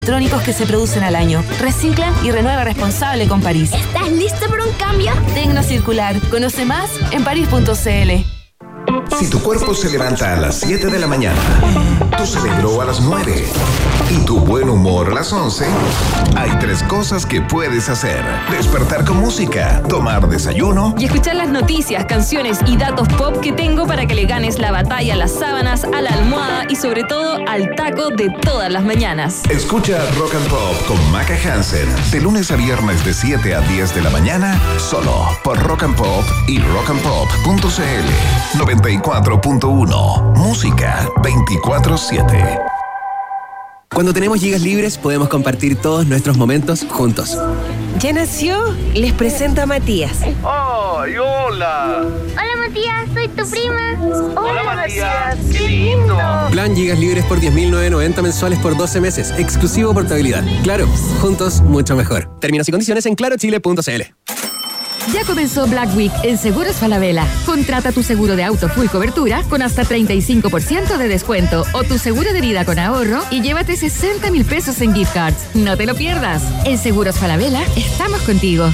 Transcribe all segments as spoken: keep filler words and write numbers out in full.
electrónicos que se producen al año. Recicla y renueva responsable con París. ¿Estás listo para un cambio? Tecnocircular. Conoce más en parís punto c l. Si tu cuerpo se levanta a las siete de la mañana, tu cerebro a las nueve y tu buen humor a las once, hay tres cosas que puedes hacer. Despertar con música, tomar desayuno y escuchar las noticias, canciones y datos pop que tengo para que le ganes la batalla a las sábanas, a la almohada y sobre todo al taco de todas las mañanas. Escucha Rock and Pop con Maca Hansen de lunes a viernes de siete a diez de la mañana, solo por Rock and Pop y rock and pop punto c l. noventa y cuatro punto uno. Música veinticuatro siete. Cuando tenemos gigas libres, podemos compartir todos nuestros momentos juntos. ¿Ya nació? Les presento a Matías. ¡Ay, hola! Hola, Matías, soy tu prima. Hola, hola Matías, qué lindo. Plan gigas libres por diez mil novecientos noventa mensuales por doce meses. Exclusivo portabilidad. Claro, juntos mucho mejor. Términos y condiciones en claro chile punto c l. Ya comenzó Black Week en Seguros Falabella. Contrata tu seguro de auto full cobertura con hasta treinta y cinco por ciento de descuento o tu seguro de vida con ahorro y llévate sesenta mil pesos en gift cards. No te lo pierdas. En Seguros Falabella estamos contigo.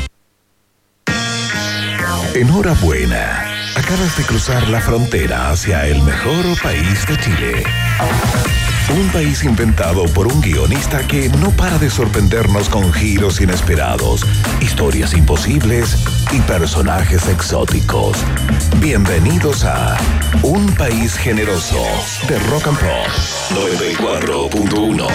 Enhorabuena. Acabas de cruzar la frontera hacia el mejor país de Chile. Un país inventado por un guionista que no para de sorprendernos con giros inesperados, historias imposibles y personajes exóticos. Bienvenidos a Un País Generoso de Rock and Pop noventa y cuatro punto uno.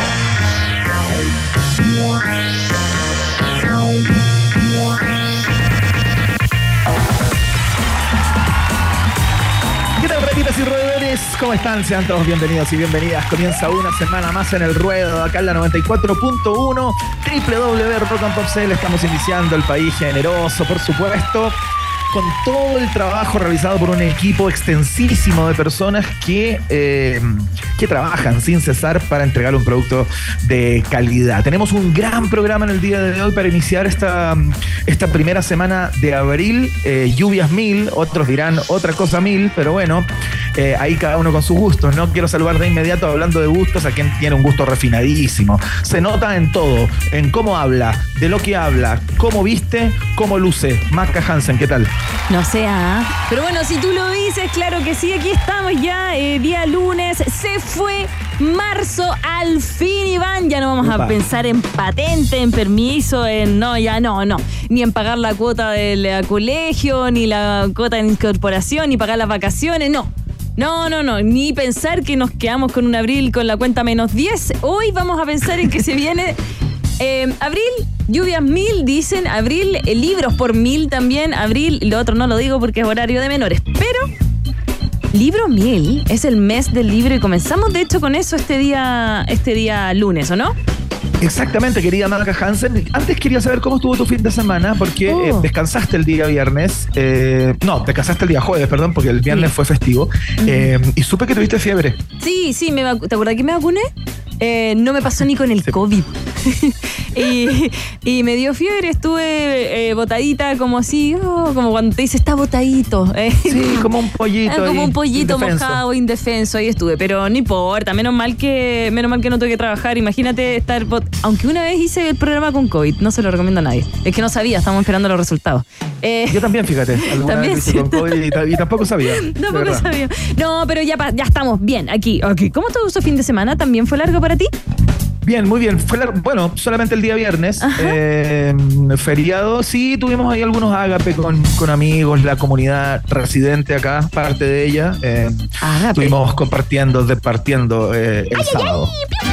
¿Qué tal, ratitas y roedores? ¿Cómo están? Sean todos bienvenidos y bienvenidas. Comienza una semana más en el ruedo, acá en la noventa y cuatro punto uno, doble u doble u doble u punto rock and pop punto c l. Estamos iniciando el país generoso, por supuesto, con todo el trabajo realizado por un equipo extensísimo de personas que, eh, que trabajan sin cesar para entregar un producto de calidad. Tenemos un gran programa en el día de hoy para iniciar esta, esta primera semana de abril. Eh, lluvias mil, otros dirán otra cosa mil, pero bueno, eh, ahí cada uno con sus gustos, ¿no? Quiero saludar de inmediato, hablando de gustos, a quien tiene un gusto refinadísimo. Se nota en todo, en cómo habla, de lo que habla, cómo viste, cómo luce. Maca Hansen, ¿qué tal? No sé, ¿ah? Pero bueno, si tú lo dices, claro que sí, aquí estamos ya, eh, día lunes, se fue marzo, al fin, Iván, ya no vamos Opa. a pensar en patente, en permiso, en no, ya no, no, ni en pagar la cuota del eh, colegio, ni la cuota de incorporación, ni pagar las vacaciones, no. No, no, no, ni pensar que nos quedamos con un abril con la cuenta menos diez. Hoy vamos a pensar en que se viene eh, abril, lluvias mil, dicen, abril, eh, libros por mil también, abril, lo otro no lo digo porque es horario de menores, pero libro mil es el mes del libro y comenzamos de hecho con eso este día, este día lunes, ¿o no? Exactamente, querida Maca Hansen. Antes quería saber cómo estuvo tu fin de semana, porque oh. eh, descansaste el día viernes. Eh, no, descansaste el día jueves, perdón, porque el viernes sí. fue festivo. Uh-huh. Eh, y supe que tuviste fiebre. Sí, sí, me vac- ¿te acuerdas que me vacuné? Eh, no me pasó ni con el sí. COVID. y, y me dio fiebre, estuve eh, botadita como así, oh, como cuando te dice está botadito. Eh. Sí, como un pollito. Como ahí, un pollito indefenso. mojado, indefenso, ahí estuve. Pero no importa, menos mal que menos mal que no tuve que trabajar. Imagínate estar, bot- aunque una vez hice el programa con COVID, no se lo recomiendo a nadie. Es que no sabía, estamos esperando los resultados. Eh, Yo también, fíjate, alguna también vez hice con COVID y, t- y tampoco sabía. Tampoco sabía. No, pero ya, ya estamos bien, aquí, aquí. ¿Cómo estuvo su fin de semana? ¿También fue largo para ti? Bien, muy bien. Fue la, bueno, solamente el día viernes. Eh, feriado. Sí, tuvimos ahí algunos ágape con, con amigos, la comunidad residente acá, parte de ella. Eh, estuvimos compartiendo, departiendo eh, el ay, sábado. Ay,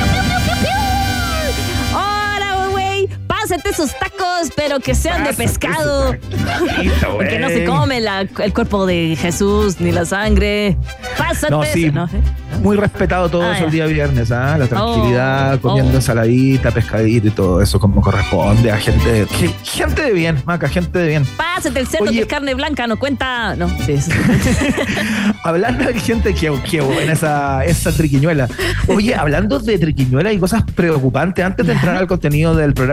ay. Hola, güey. Pásate esos tacos, pero que sean Pásate de pescado. Porque no se come la, el cuerpo de Jesús ni la sangre. Pásate. No, sí. No, ¿sí? Muy respetado todo ah, eso ya. el día viernes, ¿ah? La tranquilidad, oh, comiendo oh. ensaladita, pescadito y todo eso como corresponde a gente, gente de bien, Maca, gente de bien. Pásate el cerdo. Oye, que es carne blanca, no cuenta. No, sí, sí. Hablando de gente que, que buena esa, esa triquiñuela. Oye, hablando de triquiñuela y cosas preocupantes, antes de entrar al contenido del programa de hoy,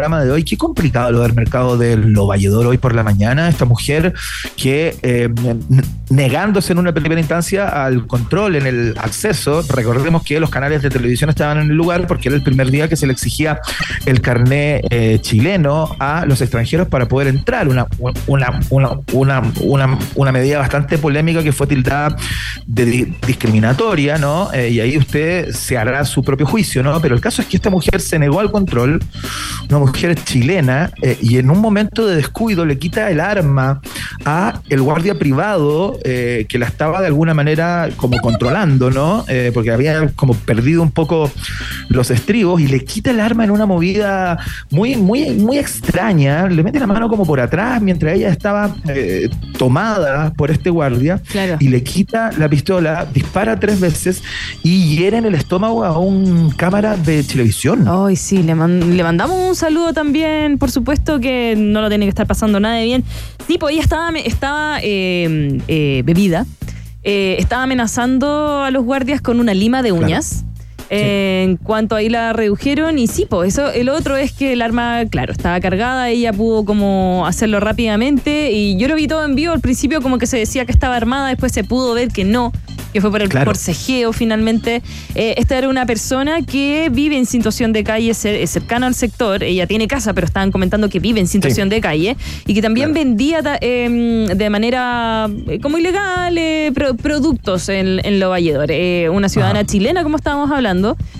qué complicado lo del mercado del Lovalledor hoy por la mañana. Esta mujer que, eh, negándose en una primera instancia al control en el acceso, recordemos que los canales de televisión estaban en el lugar porque era el primer día que se le exigía el carné eh, chileno a los extranjeros para poder entrar. Una, una, una, una, una, una medida bastante polémica que fue tildada de di- discriminatoria, ¿no? Eh, y ahí usted se hará su propio juicio, ¿no? Pero el caso es que esta mujer se negó al control, una mujer chilena, eh, y en un momento de descuido le quita el arma a el guardia privado eh, que la estaba de alguna manera como controlando, ¿no? Eh, porque había como perdido un poco los estribos y le quita el arma en una movida muy, muy, muy extraña. Le mete la mano como por atrás mientras ella estaba eh, tomada por este guardia, claro. y le quita la pistola, dispara tres veces y hiere en el estómago a un cámara de televisión. Ay, sí, le, man- le mandamos un saludo también, por supuesto que no lo tiene que estar pasando nada de bien. Sí, pues ella estaba, estaba eh, eh, bebida, eh, estaba amenazando a los guardias con una lima de uñas. Claro. Eh, sí. En cuanto ahí la redujeron, y sí, pues eso, el otro es que el arma, claro, estaba cargada, ella pudo como hacerlo rápidamente, y yo lo vi todo en vivo. Al principio como que se decía que estaba armada, después se pudo ver que no, que fue por el claro. forcejeo finalmente. Eh, esta era una persona que vive en situación de calle, cer- cercana al sector. Ella tiene casa, pero estaban comentando que vive en situación sí. de calle, y que también claro. vendía eh, de manera eh, como ilegal eh, pro- productos en, en Lovalledor. Eh, una ciudadana Ajá. chilena, como estábamos hablando.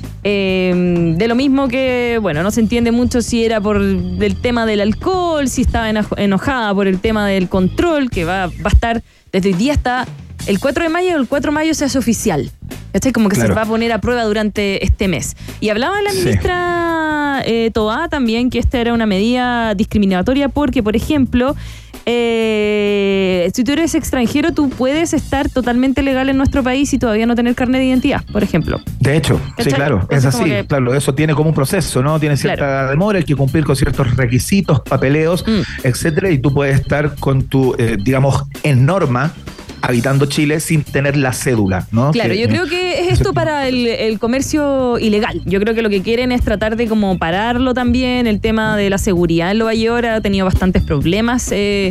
Eh, de lo mismo que, bueno, no se entiende mucho si era por el tema del alcohol, si estaba enojada por el tema del control, que va, va a estar desde hoy día hasta el cuatro de mayo, el cuatro de mayo se hace oficial. ¿Cachai? Como que claro. se va a poner a prueba durante este mes. Y hablaba la ministra sí. eh, Toá también que esta era una medida discriminatoria porque, por ejemplo, eh, si tú eres extranjero, tú puedes estar totalmente legal en nuestro país y todavía no tener carnet de identidad, por ejemplo. De hecho, ¿cachai? Sí, claro, es así. Que... Claro, eso tiene como un proceso, ¿no? Tiene cierta claro. demora, hay que cumplir con ciertos requisitos, papeleos, mm. etcétera, y tú puedes estar con tu, eh, digamos, en norma, habitando Chile sin tener la cédula, ¿no? Claro, que, yo creo que es esto para el, el comercio ilegal. Yo creo que lo que quieren es tratar de como pararlo también. El tema de la seguridad en Lovalledor ha tenido bastantes problemas. Eh,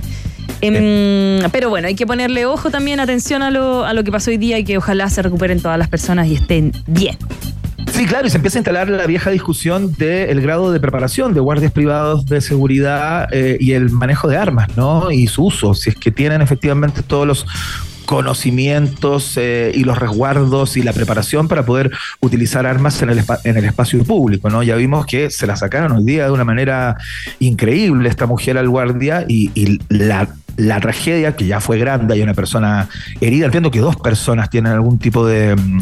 eh, pero bueno, hay que ponerle ojo también, atención a lo, a lo que pasó hoy día y que ojalá se recuperen todas las personas y estén bien. Sí, claro, y se empieza a instalar la vieja discusión del grado de preparación de guardias privados de seguridad eh, y el manejo de armas, ¿no? Y su uso, si es que tienen efectivamente todos los conocimientos eh, y los resguardos y la preparación para poder utilizar armas en el, espa- en el espacio público, ¿no? Ya vimos que se la sacaron hoy día de una manera increíble esta mujer al guardia y, y la La tragedia, que ya fue grande, hay una persona herida, entiendo que dos personas tienen algún tipo de um,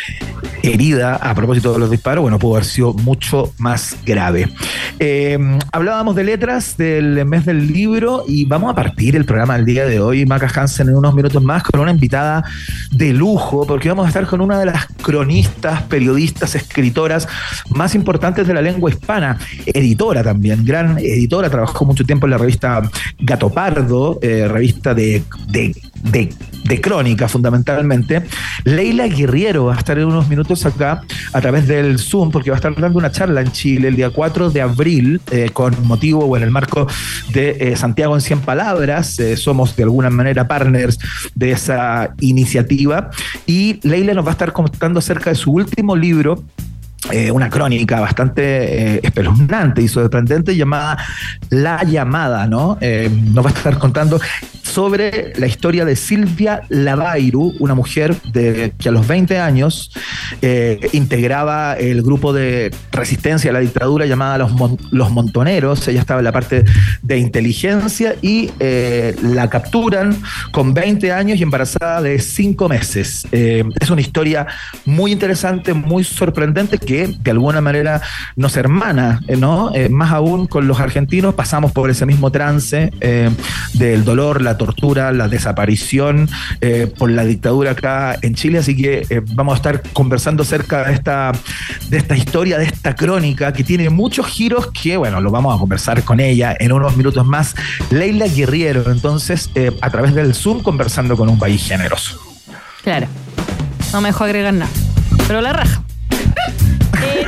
herida a propósito de los disparos, bueno, pudo haber sido mucho más grave. Eh, hablábamos de letras del mes del libro y vamos a partir el programa del día de hoy, Maca Hansen, en unos minutos más con una invitada de lujo, porque vamos a estar con una de las cronistas, periodistas, escritoras más importantes de la lengua hispana, editora también, gran editora, trabajó mucho tiempo en la revista Gato Pardo, Eh, revista de, de, de, de crónica fundamentalmente. Leila Guerriero va a estar en unos minutos acá a través del Zoom porque va a estar dando una charla en Chile el día cuatro de abril eh, con motivo o en el marco de eh, Santiago en cien palabras. Eh, somos de alguna manera partners de esa iniciativa y Leila nos va a estar contando acerca de su último libro, Eh, una crónica bastante eh, espeluznante y sorprendente llamada La Llamada, ¿no? Eh, nos va a estar contando sobre la historia de Silvia Lavairu, una mujer de, que a los veinte años eh, integraba el grupo de resistencia a la dictadura llamada Los, Mon- Los Montoneros. Ella estaba en la parte de inteligencia y eh, la capturan con veinte años y embarazada de cinco meses. Eh, es una historia muy interesante, muy sorprendente que de alguna manera nos hermana, ¿no? Eh, más aún con los argentinos pasamos por ese mismo trance eh, del dolor, la tortura, la desaparición eh, por la dictadura acá en Chile, así que eh, vamos a estar conversando acerca de esta, de esta historia, de esta crónica que tiene muchos giros que, bueno, lo vamos a conversar con ella en unos minutos más. Leila Guerriero, entonces, eh, a través del Zoom conversando con un país generoso. Claro, no me dejó agregar nada, pero la raja. Eh, también vamos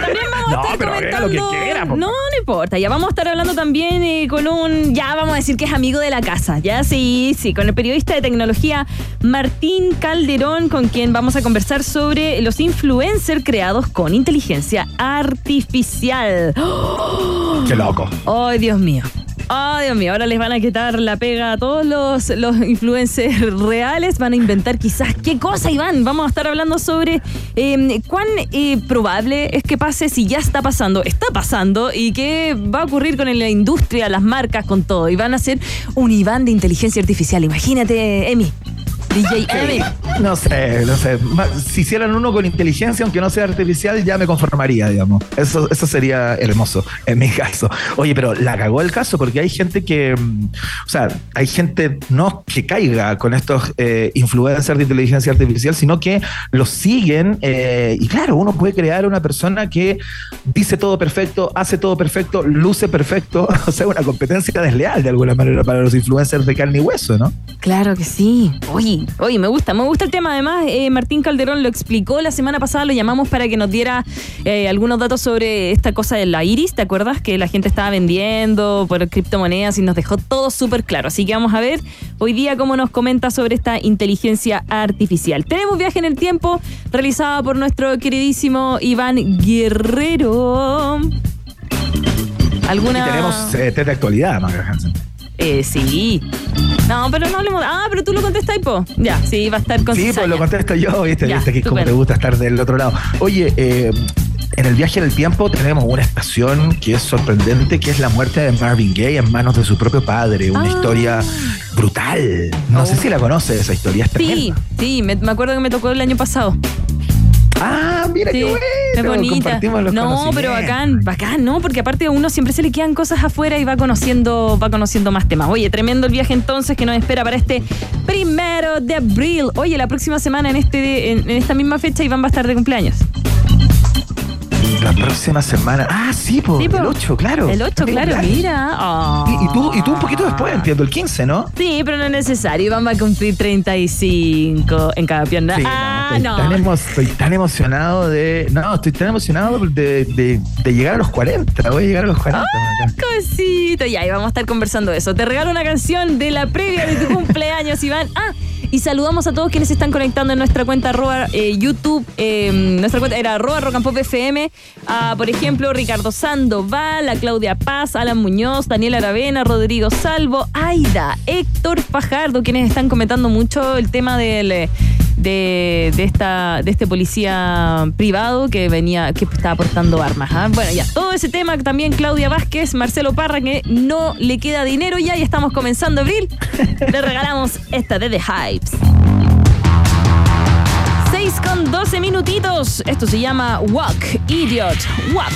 a No, estar pero agrega lo comentando. que quiera, po. No, no importa. Ya vamos a estar hablando también eh, con un. Ya vamos a decir que es amigo de la casa. Ya sí, sí. Con el periodista de tecnología Martín Calderón, con quien vamos a conversar sobre los influencers creados con inteligencia artificial. ¡Oh! Qué loco. ¡Ay, Dios mío! ¡Oh, Dios mío! Ahora les van a quitar la pega a todos los, los influencers reales. Van a inventar quizás qué cosa, Iván. Vamos a estar hablando sobre eh, cuán eh, probable es que pase, si ya está pasando, está pasando, y qué va a ocurrir con la industria, las marcas, con todo. Y van a hacer un Iván de inteligencia artificial. Imagínate, Emi. D J Emi. No sé, no sé. Si hicieran uno con inteligencia, aunque no sea artificial, ya me conformaría, digamos. Eso, eso sería hermoso, en mi caso. Oye, pero la cagó el caso, porque hay gente que, o sea, hay gente no que caiga con estos eh, influencers de inteligencia artificial, sino que los siguen. Eh, y claro, uno puede crear una persona que dice todo perfecto, hace todo perfecto, luce perfecto. O sea, una competencia desleal de alguna manera para los influencers de carne y hueso, ¿no? Claro que sí. Oye, oye, me gusta, me gusta el tema. Además, eh, Martín Calderón lo explicó la semana pasada, lo llamamos para que nos diera eh, algunos datos sobre esta cosa de la Iris. ¿Te acuerdas? Que la gente estaba vendiendo por criptomonedas y nos dejó todo súper claro. Así que vamos a ver hoy día cómo nos comenta sobre esta inteligencia artificial. Tenemos viaje en el tiempo realizado por nuestro queridísimo Iván Guerrero. ¿Alguna? Y tenemos eh, test de actualidad, Maga Hansen. Eh, sí. No, pero no hablemos. Ah, pero tú lo contestas, po. Ya, sí, va a estar con Sí, cizaña. pues lo contesto yo, viste, Ya, viste que es como estupendo. te gusta estar del otro lado. Oye, eh, en el viaje en el tiempo tenemos una estación que es sorprendente, que es la muerte de Marvin Gaye en manos de su propio padre. Una Ah. historia brutal. No Oh. sé si la conoces, esa historia es Sí, tremenda. sí, me, me acuerdo que me tocó el año pasado. Ah, mira Sí, qué bueno. es bonita. Compartimos los No, pero conocimientos. bacán, bacán, ¿no? Porque aparte a uno siempre se le quedan cosas afuera y va conociendo, va conociendo más temas. Oye, tremendo el viaje entonces que nos espera para este primero de abril. Oye, la próxima semana en este, en, en esta misma fecha Iván va a estar de cumpleaños. La próxima semana. Ah, sí, po, Sí, po. el ocho, claro. El ocho, Tengo claro, cumpleaños. mira. Oh. Y, y tú, y tú un poquito después, entiendo, el quince, ¿no? Sí, pero no es necesario. Iván va a cumplir treinta y cinco en cada pierna. Sí, ah, estoy, no. Tan emo- estoy tan emocionado de. No, estoy tan emocionado de, de, de llegar a los cuarenta. Voy a llegar a los cuarenta. acá. Cosito, ya, y vamos a estar conversando de eso. Te regalo una canción de la previa de tu cumpleaños, Iván. Ah, y saludamos a todos quienes se están conectando en nuestra cuenta arroba eh, YouTube. Eh, nuestra cuenta era arroba Rock and Pop F M. Ah, por ejemplo, Ricardo Sandoval, a Claudia Paz, Alan Muñoz, Daniel Aravena, Rodrigo Salvo, Aida, Héctor Fajardo, quienes están comentando mucho el tema del... eh, De, de esta de este policía privado que venía que estaba portando armas. ¿Ah? Bueno, ya, todo ese tema también Claudia Vázquez, Marcelo Parra, que no le queda dinero ya y estamos comenzando abril. Le regalamos esta de The Hypes. seis con doce minutitos. Esto se llama Walk, Idiot, Walk.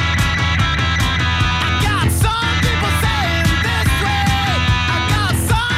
Some people saying this way, I got some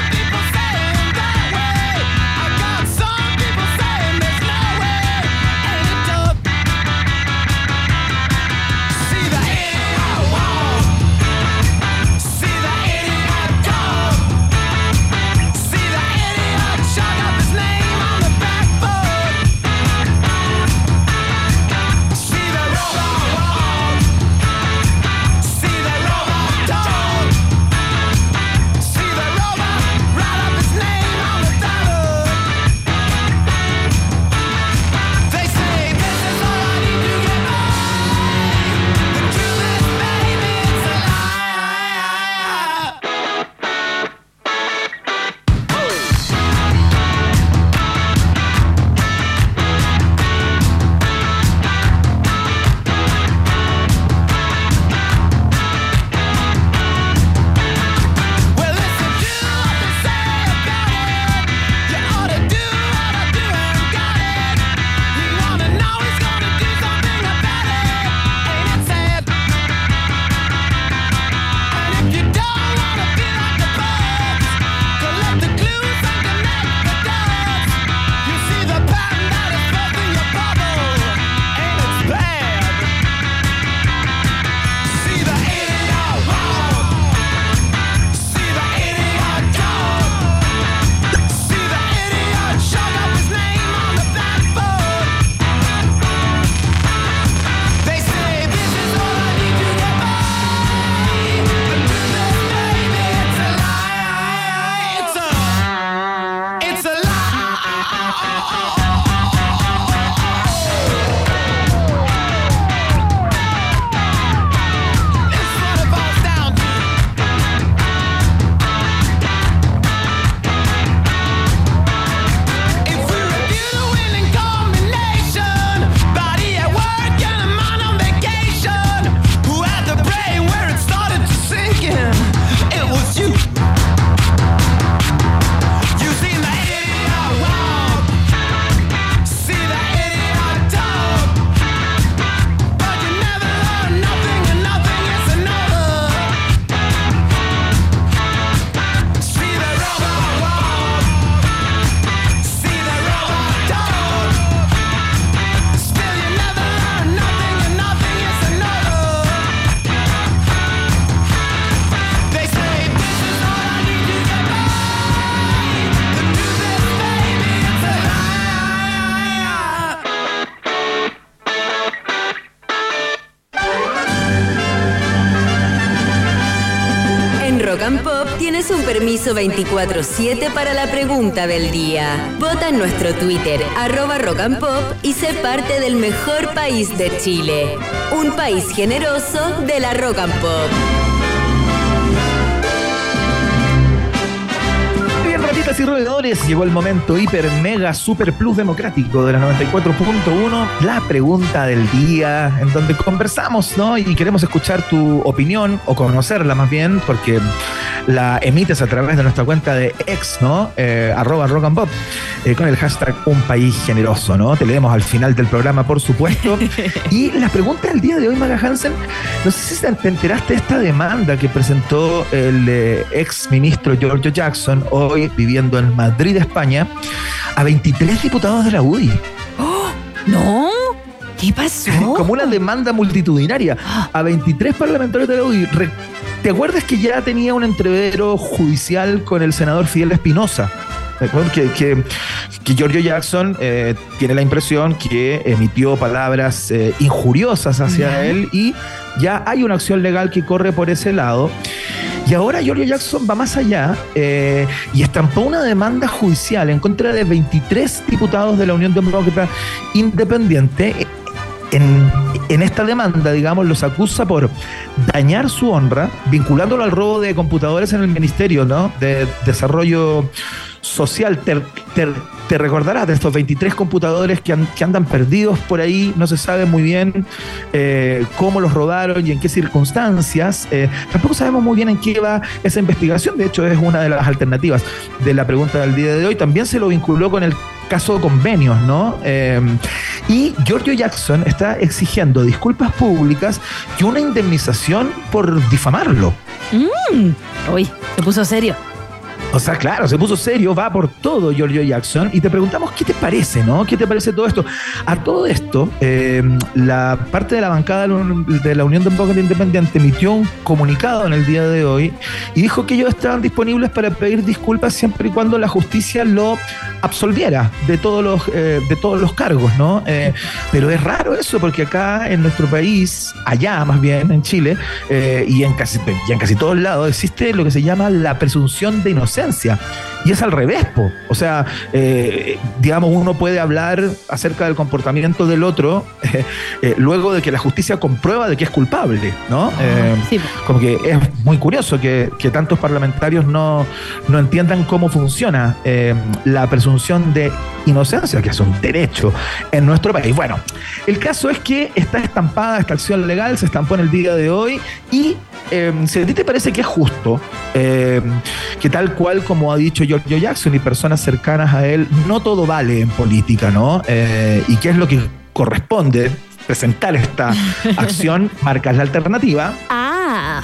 Tienes un permiso veinticuatro siete para la pregunta del día. Vota en nuestro Twitter, arroba Rock and Pop, y sé parte del mejor país de Chile. Un país generoso de la Rock and Pop. Ratitas y roedores, llegó el momento hiper, mega, super plus democrático de la noventa y cuatro punto uno, la pregunta del día, en donde conversamos, ¿no? Y queremos escuchar tu opinión, o conocerla más bien, porque la emites a través de nuestra cuenta de ex, ¿no? Eh, arroba rock and pop, eh, con el hashtag un país generoso, ¿no? Te leemos al final del programa, por supuesto. Y la pregunta del día de hoy, Maca Hansen, no sé si te enteraste de esta demanda que presentó el eh, ex ministro Giorgio Jackson, hoy viviendo en Madrid, España, a veintitrés diputados de la U D I. ¡Oh! ¿No? ¿Qué pasó? Como una demanda multitudinaria a veintitrés parlamentarios de la U D I. ¿Te acuerdas que ya tenía un entrevero judicial con el senador Fidel Espinosa? Que, que, que Giorgio Jackson eh, tiene la impresión que emitió palabras eh, injuriosas hacia uh-huh. él, y ya hay una acción legal que corre por ese lado. Y ahora Giorgio Jackson va más allá eh, y estampó una demanda judicial en contra de veintitrés diputados de la Unión Demócrata Independiente. En, en esta demanda, digamos, los acusa por dañar su honra, vinculándolo al robo de computadores en el Ministerio, ¿no? de Desarrollo Social. Te, te, te recordarás de estos veintitrés computadores que, han, que andan perdidos por ahí, no se sabe muy bien eh, cómo los robaron y en qué circunstancias. Eh, tampoco sabemos muy bien en qué va esa investigación. De hecho, es una de las alternativas de la pregunta del día de hoy. También se lo vinculó con el caso de convenios, ¿no? Eh, y Giorgio Jackson está exigiendo disculpas públicas y una indemnización por difamarlo. Mm. Uy, se puso serio. O sea, claro, se puso serio, va por todo Giorgio Jackson, y te preguntamos qué te parece, ¿no? ¿Qué te parece todo esto? A todo esto, eh, la parte de la bancada de la Unión Demócrata Independiente emitió un comunicado en el día de hoy y dijo que ellos estaban disponibles para pedir disculpas siempre y cuando la justicia lo absolviera de todos los, eh, de todos los cargos, ¿no? Eh, pero es raro eso, porque acá en nuestro país, allá más bien, en Chile, eh, y, en casi, y en casi todos lados, existe lo que se llama la presunción de inocencia. Y es al revés, po. O sea, eh, digamos, uno puede hablar acerca del comportamiento del otro eh, eh, luego de que la justicia comprueba de que es culpable, ¿no? Eh, sí. Como que es muy curioso que, que tantos parlamentarios no, no entiendan cómo funciona eh, la presunción de inocencia, que es un derecho en nuestro país. Bueno, el caso es que está estampada esta acción legal, se estampó en el día de hoy, y eh, si a ti te parece que es justo, eh, que tal cual como ha dicho Giorgio Jackson y personas cercanas a él, no todo vale en política, ¿no? Eh, y qué es lo que corresponde presentar esta acción, marcas la alternativa. Ah.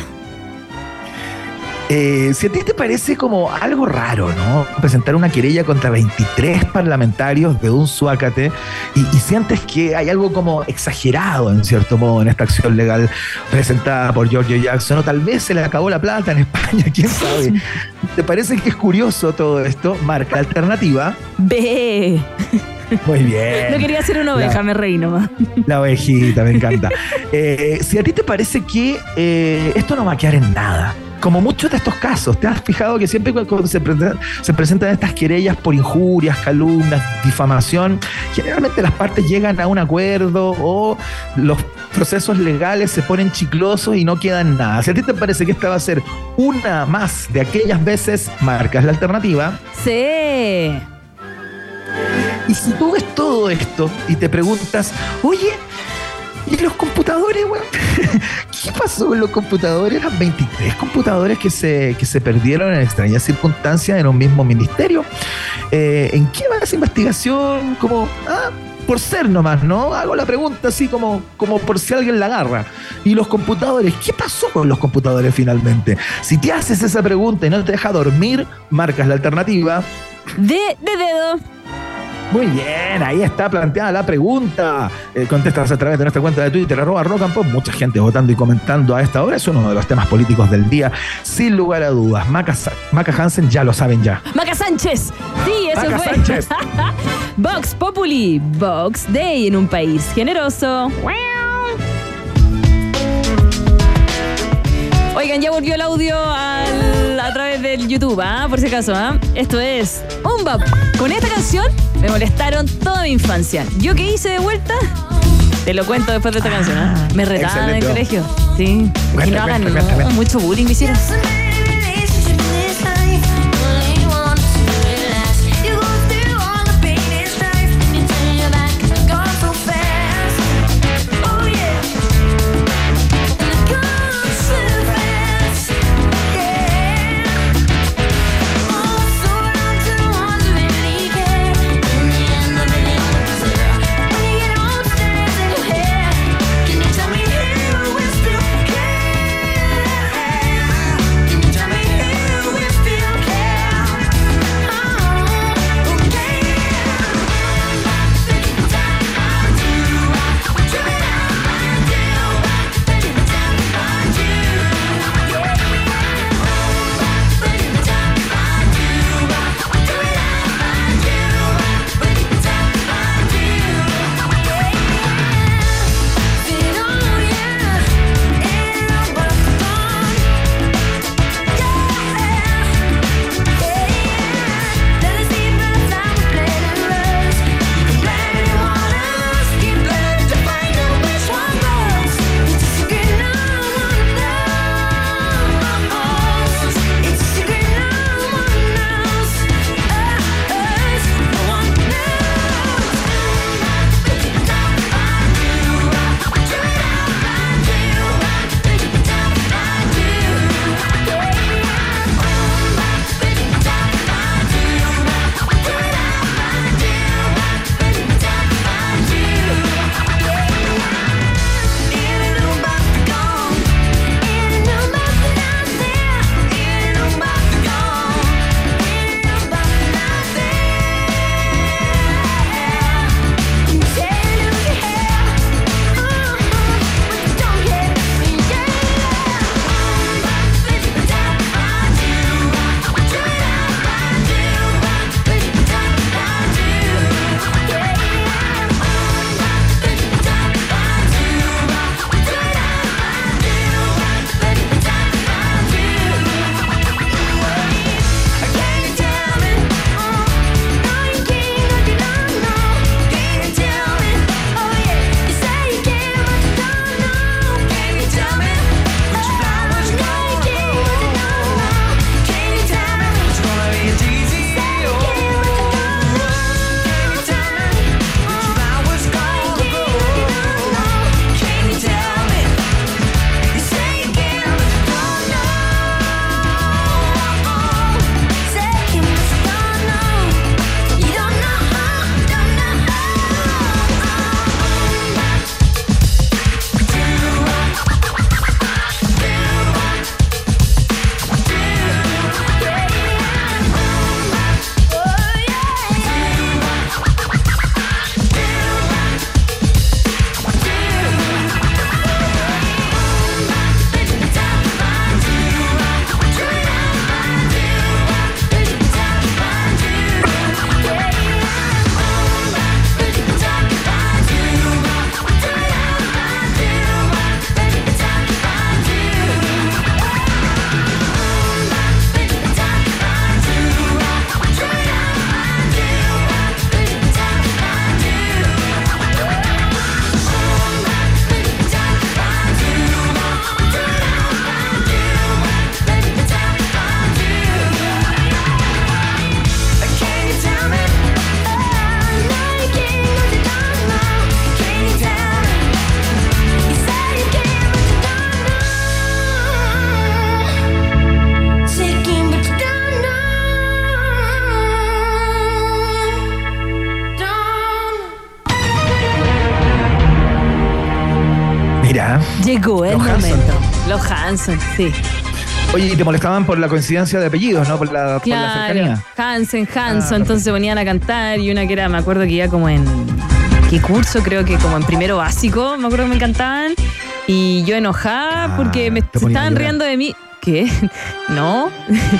Eh, si a ti te parece como algo raro, ¿no? Presentar una querella contra veintitrés parlamentarios de un suácate, y, y sientes que hay algo como exagerado, en cierto modo, en esta acción legal presentada por Giorgio Jackson, o tal vez se le acabó la plata en España, quién sabe. ¿Te parece que es curioso todo esto? Marca alternativa B. Muy bien. No quería ser una oveja, la, me reí nomás. La ovejita, me encanta. eh, si a ti te parece que eh, esto no va a quedar en nada, como muchos de estos casos, ¿te has fijado que siempre cuando se, pre- se presentan estas querellas por injurias, calumnias, difamación, generalmente las partes llegan a un acuerdo o los procesos legales se ponen chiclosos y no quedan nada? Si a ti te parece que esta va a ser una más de aquellas veces, marcas la alternativa. Sí. Y si tú ves todo esto y te preguntas, oye, ¿y los computadores, weón? ¿Qué pasó con los computadores? Eran veintitrés computadores que se, que se perdieron en extrañas circunstancias en un mismo ministerio. Eh, ¿En qué va esa investigación? Como, ah, por ser nomás, ¿no? Hago la pregunta así como, como por si alguien la agarra. ¿Y los computadores? ¿Qué pasó con los computadores finalmente? Si te haces esa pregunta y no te deja dormir, marcas la alternativa. De, de dedo. Muy bien, ahí está planteada la pregunta. Eh, contestas a través de nuestra cuenta de Twitter, arroba Rock and Pop. Mucha gente votando y comentando a esta hora. Es uno de los temas políticos del día, sin lugar a dudas. Maca, Maca Hansen, ya lo saben ya. Maca Sánchez. Sí, eso Maca fue. Sánchez. Vox Populi, Vox Day en un país generoso. Oigan, ya volvió el audio al, a través del YouTube, ¿ah? Por si acaso, ¿ah? Esto es Umbap. Con esta canción me molestaron toda mi infancia. ¿Yo qué hice de vuelta? Te lo cuento después de esta ah, canción, ¿ah? Me retaban en el colegio. Sí. Cuenta, y no hagan cuenta, cuenta, cuenta. mucho bullying me hicieron. Mira. Llegó el Los momento. Hanson. Los Hanson, sí. Oye, y te molestaban por la coincidencia de apellidos, ¿no? Por la, Claro, por la cercanía. Hansen, Hanson, Ah, entonces se ponían a cantar y una que era, me acuerdo que iba como en, ¿qué curso? Creo que como en primero básico, me acuerdo que me cantaban. Y yo enojada Ah, porque me te se ponía a estaban llorar. riendo de mí. ¿Qué? No.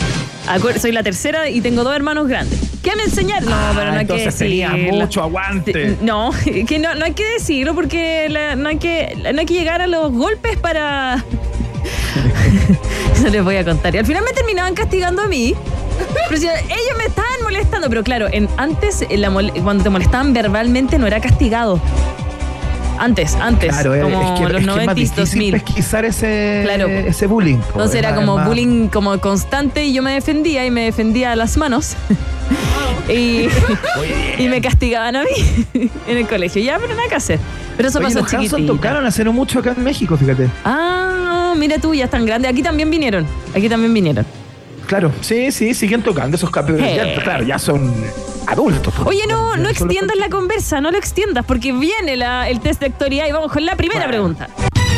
Acuer- Soy la tercera y tengo dos hermanos grandes. ¿Qué me enseñaron? No, Ah, pero no hay que entonces tenía decirlo. mucho aguante. No, que no, no hay que decirlo porque la- no, hay que, no hay que llegar a los golpes para, No les voy a contar. Y al final me terminaban castigando a mí. Pero si ellos me estaban molestando. Pero claro, en, antes, en la mole, cuando te molestaban verbalmente, no era castigado. Antes, antes. Claro, como es que, los es que es más difícil dos mil. pesquisar ese, Claro. ese bullying. Entonces era como más... bullying como constante y yo me defendía y me defendía a las manos. y, y me castigaban a mí en el colegio. Ya, pero nada que hacer. Pero eso Oye, pasó los Hanson chiquitito. tocaron hace no mucho acá en México, fíjate. Ah, mira tú, ya están grandes. Aquí también vinieron. Aquí también vinieron. Claro, sí, sí, siguen tocando esos campeones. Hey. Ya, claro, ya son adultos. Oye, no, Ya no son extiendas los- la conversa, no lo extiendas, porque viene la, el test de actualidad y vamos con la primera Bueno. pregunta.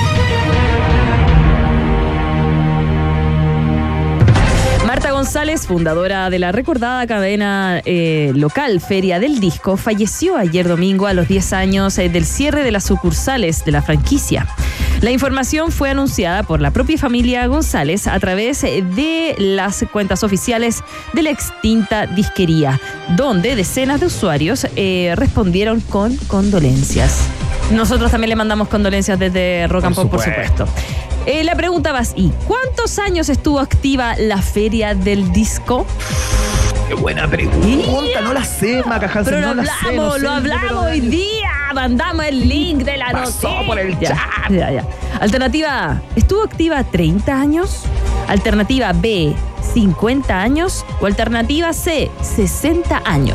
Marta González, fundadora de la recordada cadena eh, local Feria del Disco, falleció ayer domingo a los diez años eh, del cierre de las sucursales de la franquicia. La información fue anunciada por la propia familia González a través de las cuentas oficiales de la extinta disquería, donde decenas de usuarios eh, respondieron con condolencias. Nosotros también le mandamos condolencias desde Rock and Pop, por supuesto. Eh, la pregunta va así: ¿cuántos años estuvo activa la Feria del Disco? Qué buena pregunta, no la sé, Maca Hansen, Pero no lo la sé. hablamos, no sé lo el hablamos número hoy de- día. Mandamos el link de la Pasó noticia. por el Ya, chat. ya, ya. Alternativa A, ¿estuvo activa treinta años? Alternativa B, cincuenta años. O alternativa C, sesenta años.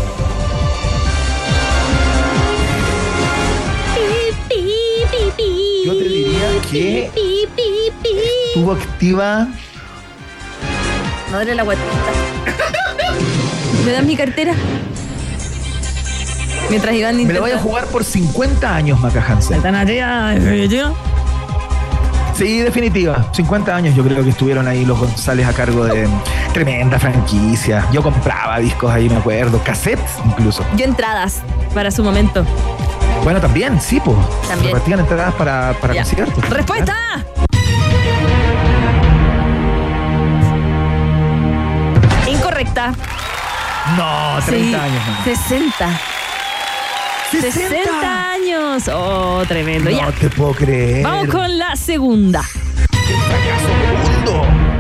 Yo te diría que estuvo activa. Madre la guatita. ¿Me das mi cartera? Mientras Iván Me intenta... la voy a jugar por cincuenta años, Maca Hansen. Alternativa definitiva. Sí, definitiva. cincuenta años yo creo que estuvieron ahí los González a cargo de tremenda franquicia. Yo compraba discos ahí, me acuerdo, cassettes incluso. Yo entradas para su momento. Bueno, también, sí, pues. También. Repartían entradas para, para Ya. conciertos. ¡Respuesta! Incorrecta. No, treinta Sí, años. No. sesenta. sesenta años. Oh, tremendo. No Ya. te puedo creer. Vamos con la segunda. Segundo.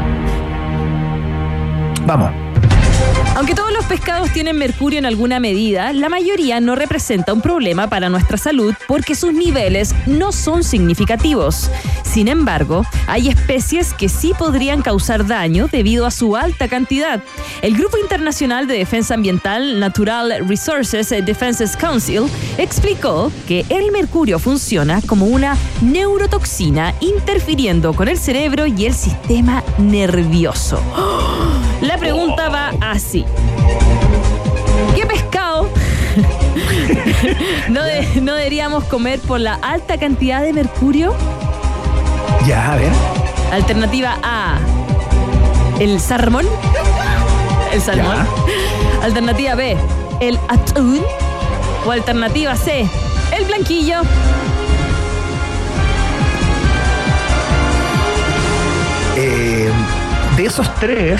Vamos. Aunque todos los pescados tienen mercurio en alguna medida, la mayoría no representa un problema para nuestra salud porque sus niveles no son significativos. Sin embargo, hay especies que sí podrían causar daño debido a su alta cantidad. El Grupo Internacional de Defensa Ambiental Natural Resources Defenses Council explicó que el mercurio funciona como una neurotoxina interfiriendo con el cerebro y el sistema nervioso. La pregunta va así. ¿Qué pescado no, de- no deberíamos comer por la alta cantidad de mercurio? Ya, a ver. Alternativa A, el salmón. El salmón. Ya. Alternativa B, el atún. O alternativa C, el blanquillo. Eh, de esos tres,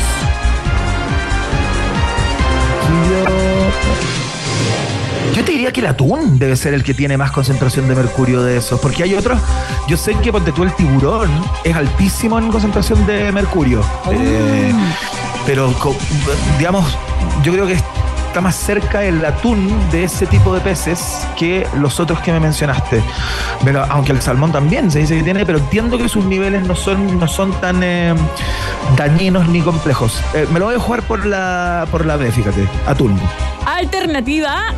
yo, yo te diría que el atún debe ser el que tiene más concentración de mercurio de esos, porque hay otros, yo sé que ponte tú el tiburón es altísimo en concentración de mercurio, eh, pero co- digamos, yo creo que está más cerca el atún de ese tipo de peces que los otros que me mencionaste. Pero, aunque el salmón también se dice que tiene, pero entiendo que sus niveles no son, no son tan eh, dañinos ni complejos. Eh, me lo voy a jugar por la, por la B, fíjate. Atún. Alternativa A.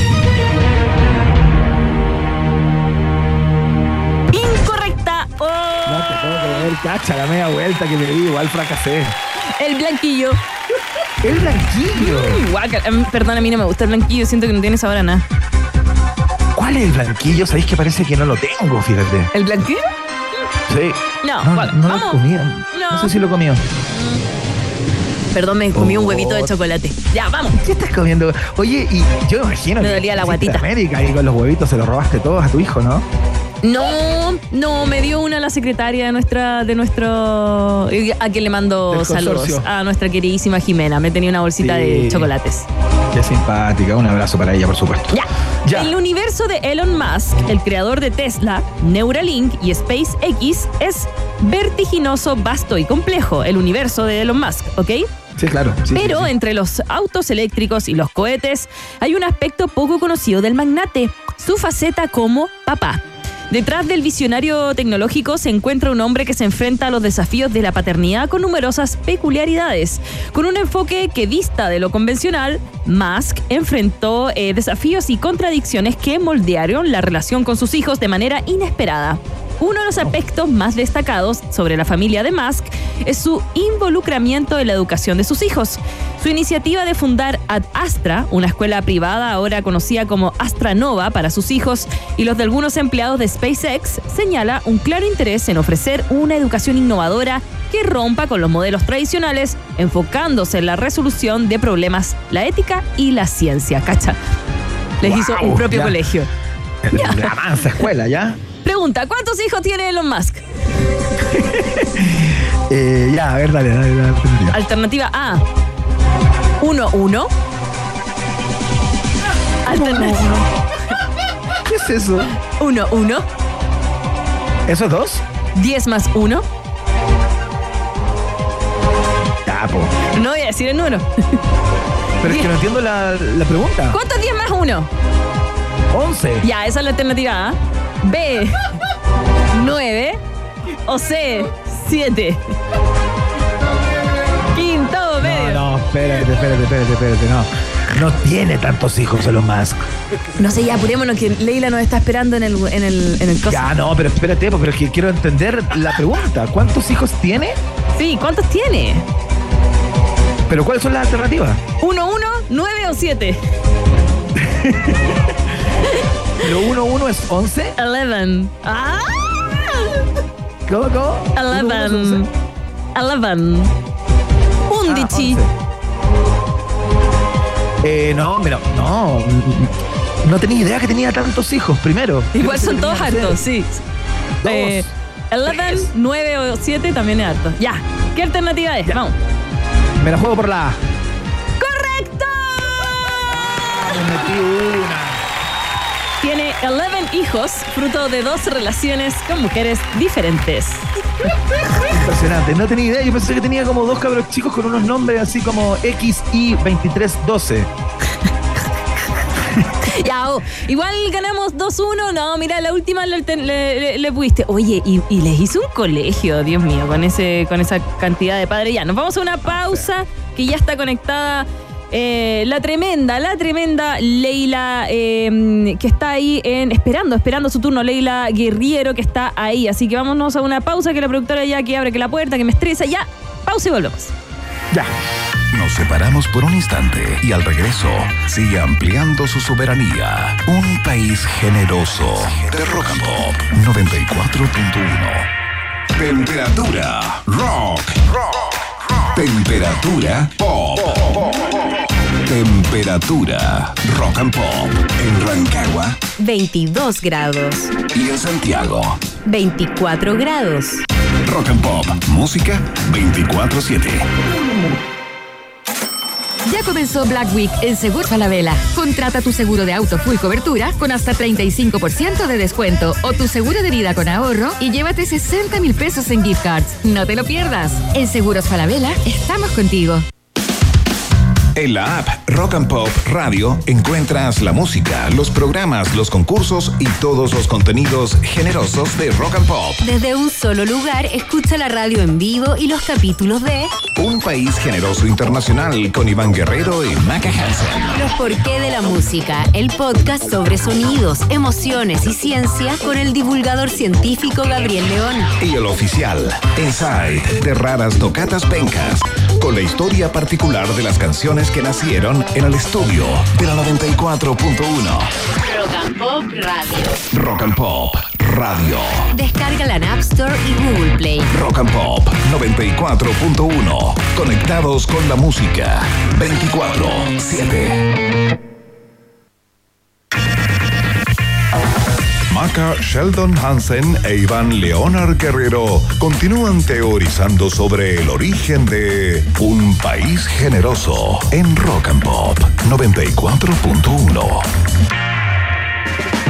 Incorrecta. Oh, No te puedo creer, cacha, la media vuelta que me di, igual fracasé. el blanquillo. El blanquillo. Mm, guácala. Em, Perdón, a mí no me gusta el blanquillo. Siento que no tiene sabor a nada. ¿Cuál es el blanquillo? Sabéis que parece que no lo tengo, fíjate. ¿El blanquillo? Sí. No, No, guácala. no lo he Vamos. comido. No. No sé si lo he comido. Perdón, me comí un Oh. huevito de chocolate. Ya, vamos. ¿Qué estás comiendo? Oye, y yo me imagino Me que dolía la hiciste guatita. América y con los huevitos se los robaste todos a tu hijo, ¿no? No, no, me dio una la secretaria de nuestra, de nuestro, a quien le mando Del saludos, consorcio. a nuestra queridísima Jimena. Me tenía una bolsita Sí. de chocolates. Qué simpática. Un abrazo para ella, por supuesto. Ya. Ya. El universo de Elon Musk, el creador de Tesla, Neuralink y SpaceX, es vertiginoso, vasto y complejo, el universo de Elon Musk, ¿ok? Sí, claro. Sí, Pero sí, sí. entre los autos eléctricos y los cohetes hay un aspecto poco conocido del magnate, su faceta como papá. Detrás del visionario tecnológico se encuentra un hombre que se enfrenta a los desafíos de la paternidad con numerosas peculiaridades. Con un enfoque que dista de lo convencional, Musk enfrentó eh, desafíos y contradicciones que moldearon la relación con sus hijos de manera inesperada. Uno de los aspectos más destacados sobre la familia de Musk es su involucramiento en la educación de sus hijos. Su iniciativa de fundar Ad Astra, una escuela privada ahora conocida como Astranova para sus hijos, y los de algunos empleados de SpaceX, señala un claro interés en ofrecer una educación innovadora que rompa con los modelos tradicionales, enfocándose en la resolución de problemas, la ética y la ciencia. ¿Cacha? Les Wow, hizo un propio ya. colegio. La mansa escuela, ¿ya? Pregunta, ¿cuántos hijos tiene Elon Musk? Eh, ya, a ver, dale, dale, dale. dale. Alternativa A, uno uno. Alternativa ¿Qué es eso? uno uno. ¿Esos dos? diez más uno. Ya, po. No voy a decir el número. Pero es que no entiendo la, la pregunta. ¿Cuánto es diez más uno? once. Ya, esa es la alternativa A. B, nueve. O C, siete. Quinto medio. No, no, espérate, espérate, espérate, espérate, no. No tiene tantos hijos Elon Musk. No sé, ya apurémonos que Leila nos está esperando en el, en el, en el coso. Ya, no, pero espérate, po, pero es que quiero entender la pregunta. ¿Cuántos hijos tiene? Sí, ¿cuántos tiene? ¿Pero cuáles son las alternativas? ¿Uno, uno, nueve o siete? ¿Pero uno, uno es once? Eleven. ¡Ah! ¿Cómo, cómo? Eleven. Eleven. Undici. Ah, eh, no, pero no. No tenía idea que tenía tantos hijos, primero. Igual Yo pensé son que todos tenía, no sé, hartos, sí. Dos. Eh, Eleven, Tres. nueve o siete también es harto. Ya. ¿Qué alternativa es? Ya. Vamos. Me la juego por la A. ¡Correcto! Me metí una. Tiene once hijos, fruto de dos relaciones con mujeres diferentes. Impresionante. No tenía idea. Yo pensé que tenía como dos cabros chicos con unos nombres así como X Y veintitrés doce. Ya, oh, igual ganamos dos uno. No, mira, la última le, le, le, le pudiste. Oye, y, y les hizo un colegio, Dios mío, con ese con esa cantidad de padres. Ya, nos vamos a una pausa que ya está conectada. Eh, la tremenda, la tremenda Leila, eh, que está ahí en, esperando, esperando su turno, Leila Guerriero, que está ahí. Así que vámonos a una pausa, que la productora ya que abre que la puerta, que me estresa. Ya, pausa y volvemos. Ya. Nos separamos por un instante y al regreso sigue ampliando su soberanía. Un país generoso de Rock and Pop noventa y cuatro punto uno. Temperatura rock. rock. Temperatura pop. Temperatura rock and pop en Rancagua veintidós grados. y en Santiago. veinticuatro grados. Rock and Pop, música veinticuatro siete. Ya comenzó Black Week en Seguros Falabella. Contrata tu seguro de auto full cobertura con hasta treinta y cinco por ciento de descuento o tu seguro de vida con ahorro y llévate sesenta mil pesos en gift cards. No te lo pierdas. En Seguros Falabella estamos contigo. En la app Rock and Pop Radio encuentras la música, los programas, los concursos y todos los contenidos generosos de Rock and Pop. Desde un solo lugar, escucha la radio en vivo y los capítulos de Un país generoso internacional con Iván Guerrero y Maca Hansen. Los Porqué de la Música, el podcast sobre sonidos, emociones y ciencia con el divulgador científico Gabriel León. Y el oficial Inside de Raras Tocatas Pencas, con la historia particular de las canciones que nacieron en el estudio de la noventa y cuatro punto uno. Rock and Pop Radio. Rock and Pop Radio. Descárgala en App Store y Google Play. Rock and Pop noventa y cuatro punto uno. Conectados con la música veinticuatro siete. Maca Sheldon Hansen e Iván Leonard Guerrero continúan teorizando sobre el origen de Un país generoso en Rock and Pop noventa y cuatro punto uno.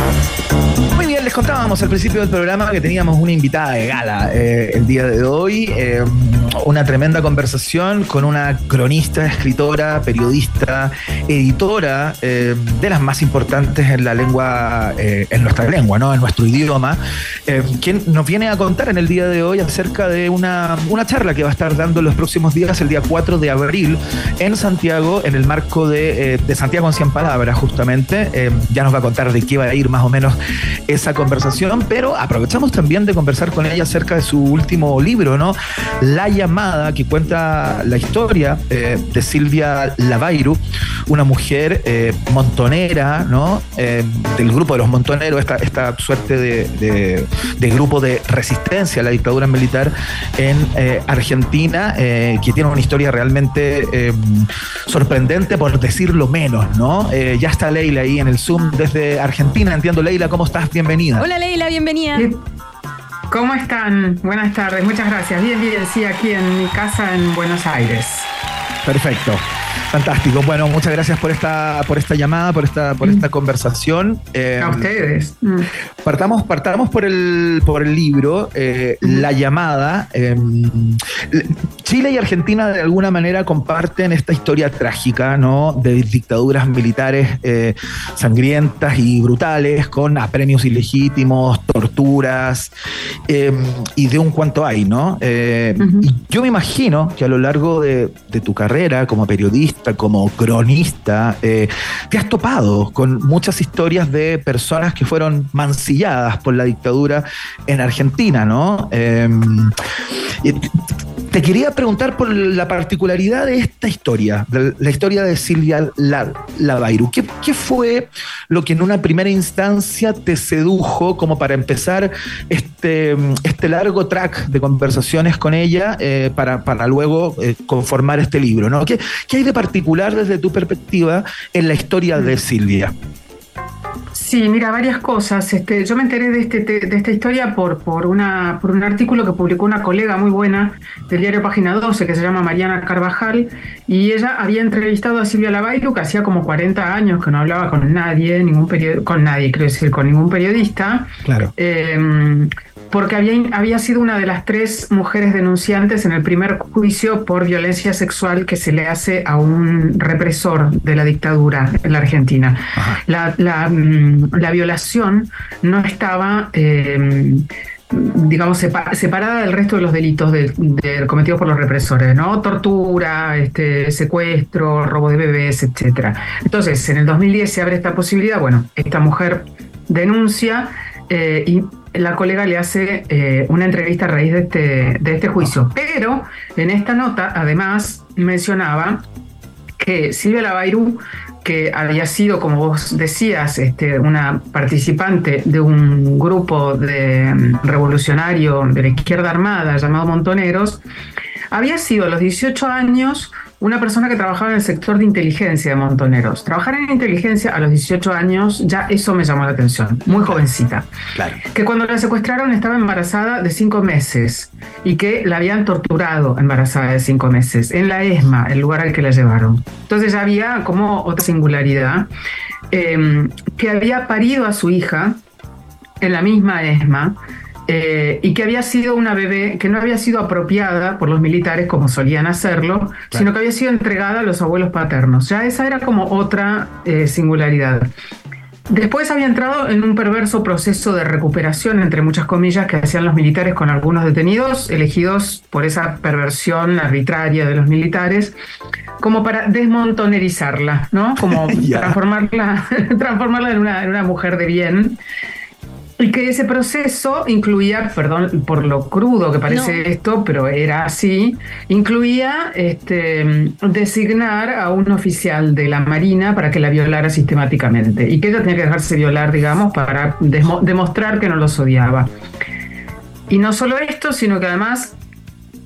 Muy bien, les contábamos al principio del programa que teníamos una invitada de gala eh, el día de hoy, eh, una tremenda conversación con una cronista, escritora, periodista, editora eh, de las más importantes en la lengua, eh, en nuestra lengua, ¿no? En nuestro idioma, eh, quien nos viene a contar en el día de hoy acerca de una, una charla que va a estar dando en los próximos días, el día cuatro de abril, en Santiago, en el marco de, eh, de Santiago en cien palabras, justamente. Eh, ya nos va a contar de qué va a ir más o menos esa conversación, pero aprovechamos también de conversar con ella acerca de su último libro, ¿no? La llamada, que cuenta la historia eh, de Silvia Lavairu, una mujer eh, montonera, ¿no? Eh, del grupo de los montoneros, esta, esta suerte de, de, de grupo de resistencia a la dictadura militar en eh, Argentina, eh, que tiene una historia realmente eh, sorprendente, por decirlo menos, ¿no? Eh, ya está Leila ahí en el Zoom desde Argentina. Entiendo, Leila, ¿cómo estás? Bienvenida. Hola, Leila, bienvenida. ¿Cómo están? Buenas tardes, muchas gracias. Bien, bien, sí, aquí en mi casa en Buenos Aires. Perfecto. Fantástico. Bueno, muchas gracias por esta, por esta llamada, por esta, por esta conversación. Eh, a ustedes. Mm. Partamos, partamos por el, por el libro, eh, mm. La llamada. Eh, Chile y Argentina de alguna manera comparten esta historia trágica, ¿no? De dictaduras militares eh, sangrientas y brutales, con apremios ilegítimos, torturas eh, y de un cuanto hay, ¿no? Eh, mm-hmm. Y yo me imagino que a lo largo de, de tu carrera como periodista, como cronista, eh, te has topado con muchas historias de personas que fueron mancilladas por la dictadura en Argentina, ¿no? Eh, te quería preguntar por la particularidad de esta historia, de la historia de Silvia Lavairu. ¿Qué, ¿Qué fue lo que en una primera instancia te sedujo como para empezar este, este largo track de conversaciones con ella eh, para, para luego eh, conformar este libro, ¿no? ¿Qué, ¿Qué hay de particular desde tu perspectiva en la historia de Silvia? Sí, mira, varias cosas. Este, yo me enteré de, este, de esta historia por, por, una, por un artículo que publicó una colega muy buena del diario Página doce, que se llama Mariana Carvajal, y ella había entrevistado a Silvia Lavairu, que hacía como cuarenta años que no hablaba con nadie, ningún period- con nadie, quiero decir, con ningún periodista. Claro. Eh, porque había, había sido una de las tres mujeres denunciantes en el primer juicio por violencia sexual que se le hace a un represor de la dictadura en la Argentina. La, la, la violación no estaba, eh, digamos, separ, separada del resto de los delitos de, de, cometidos por los represores, ¿no? Tortura, este, secuestro, robo de bebés, etcétera. Entonces, en el dos mil diez se abre esta posibilidad. Bueno, esta mujer denuncia eh, y la colega le hace eh, una entrevista a raíz de este, de este juicio. Pero en esta nota, además, mencionaba que Silvia Lavairu, que había sido, como vos decías, este, una participante de un grupo de revolucionario de la izquierda armada llamado Montoneros, había sido a los dieciocho años una persona que trabajaba en el sector de inteligencia de Montoneros. Trabajar en inteligencia a los dieciocho años, ya eso me llamó la atención, muy jovencita. Claro. Que cuando la secuestraron estaba embarazada de cinco meses y que la habían torturado embarazada de cinco meses en la ESMA, el lugar al que la llevaron. Entonces ya había como otra singularidad, eh, que había parido a su hija en la misma ESMA, Eh, y que había sido una bebé que no había sido apropiada por los militares como solían hacerlo, claro, sino que había sido entregada a los abuelos paternos. Ya esa era como otra eh, singularidad. Después había entrado en un perverso proceso de recuperación, entre muchas comillas, que hacían los militares con algunos detenidos, elegidos por esa perversión arbitraria de los militares, como para desmontonerizarla, ¿no? Como yeah. transformarla, transformarla en una, en una mujer de bien. Y que ese proceso incluía, perdón por lo crudo que parece no. esto, pero era así, incluía este, designar a un oficial de la Marina para que la violara sistemáticamente. Y que ella tenía que dejarse violar, digamos, para desmo- demostrar que no los odiaba. Y no solo esto, sino que además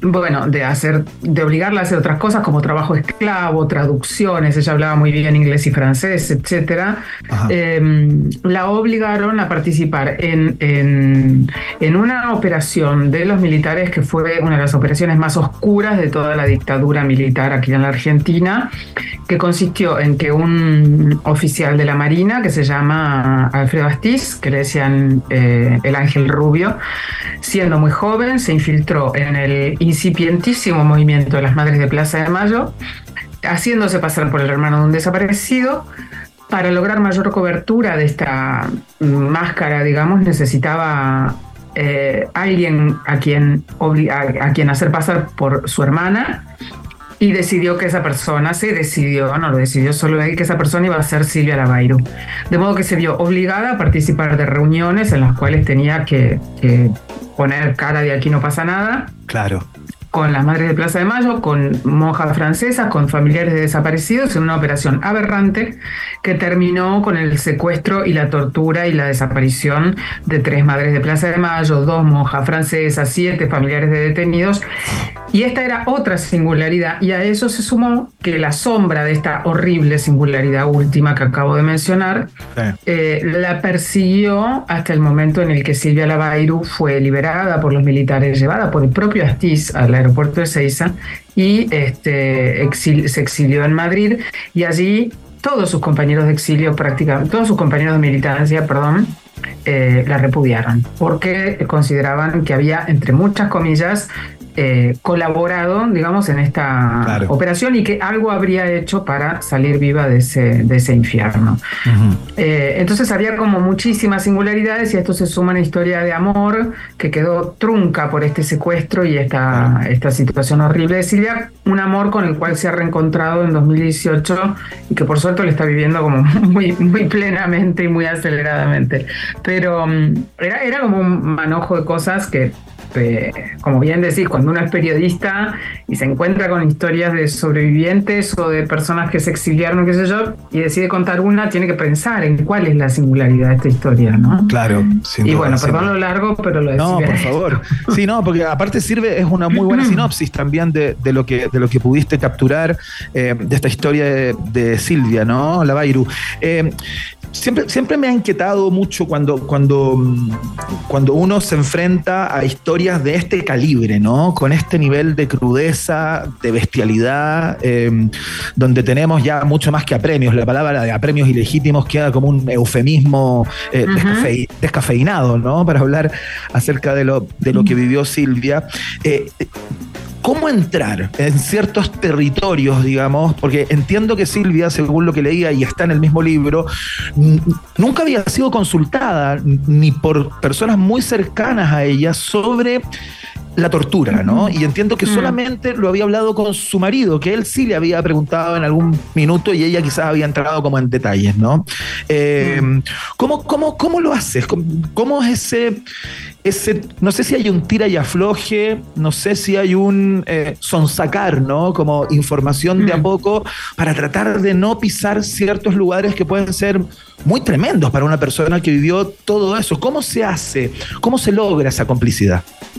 bueno, de hacer, de obligarla a hacer otras cosas como trabajo esclavo, traducciones, ella hablaba muy bien inglés y francés, etcétera. Eh, la obligaron a participar en, en, en una operación de los militares que fue una de las operaciones más oscuras de toda la dictadura militar aquí en la Argentina, que consistió en que un oficial de la Marina que se llama Alfredo Astiz, que le decían eh, el Ángel Rubio, siendo muy joven se infiltró en el incipientísimo movimiento de las Madres de Plaza de Mayo, haciéndose pasar por el hermano de un desaparecido. Para lograr mayor cobertura de esta máscara, digamos, necesitaba eh, alguien a quien, a, a quien hacer pasar por su hermana, y decidió que esa persona, se decidió, no lo decidió solo él, que esa persona iba a ser Silvia Lavairo. De modo que se vio obligada a participar de reuniones en las cuales tenía que, que poner cara de aquí no pasa nada. Claro. Con las Madres de Plaza de Mayo, con monjas francesas, con familiares de desaparecidos, en una operación aberrante que terminó con el secuestro y la tortura y la desaparición de tres Madres de Plaza de Mayo, dos monjas francesas, siete familiares de detenidos. Y esta era otra singularidad, y a eso se sumó que la sombra de esta horrible singularidad última que acabo de mencionar, sí. eh, la persiguió hasta el momento en el que Silvia Lavairo fue liberada por los militares, llevada por el propio Astiz al aeropuerto de Ezeiza, y este, exil, se exilió en Madrid, y allí todos sus compañeros de exilio, prácticamente todos sus compañeros de militancia, perdón, eh, la repudiaron, porque consideraban que había, entre muchas comillas, Eh, colaborado, digamos, en esta claro. operación, y que algo habría hecho para salir viva de ese, de ese infierno. Uh-huh. Eh, entonces había como muchísimas singularidades, y a esto se suma una historia de amor que quedó trunca por este secuestro y esta, claro. esta situación horrible de Silvia, un amor con el cual se ha reencontrado en dos mil dieciocho y que por suerte lo está viviendo como muy, muy plenamente y muy aceleradamente. Pero um, era, era como un manojo de cosas que, Eh, como bien decís, cuando uno es periodista y se encuentra con historias de sobrevivientes o de personas que se exiliaron, qué sé yo, y decide contar una, tiene que pensar en cuál es la singularidad de esta historia, ¿no? Claro. Sin y duda, bueno, sin perdón duda. lo largo, pero lo No, por favor. Sí, no, porque aparte sirve, es una muy buena sinopsis también de, de lo que de lo que pudiste capturar eh, de esta historia de, de Silvia, ¿no? Lavairo. Eh, Siempre, siempre me ha inquietado mucho cuando, cuando, cuando uno se enfrenta a historias de este calibre, ¿no? Con este nivel de crudeza, de bestialidad, eh, donde tenemos ya mucho más que apremios. La palabra de apremios ilegítimos queda como un eufemismo eh, uh-huh. descafe, descafeinado, ¿no? Para hablar acerca de lo, de lo que vivió Silvia. Eh, ¿Cómo entrar en ciertos territorios, digamos? Porque entiendo que Silvia, según lo que leía y está en el mismo libro, n- nunca había sido consultada ni por personas muy cercanas a ella sobre la tortura, ¿no? Y entiendo que solamente lo había hablado con su marido, que él sí le había preguntado en algún minuto y ella quizás había entrado como en detalles, ¿no? Eh, ¿cómo, cómo, ¿Cómo lo haces? ¿Cómo, cómo es ese... Ese, no sé si hay un tira y afloje, no sé si hay un eh, sonsacar, ¿no? Como información de a poco para tratar de no pisar ciertos lugares que pueden ser muy tremendos para una persona que vivió todo eso. ¿Cómo se hace? ¿Cómo se logra esa complicidad?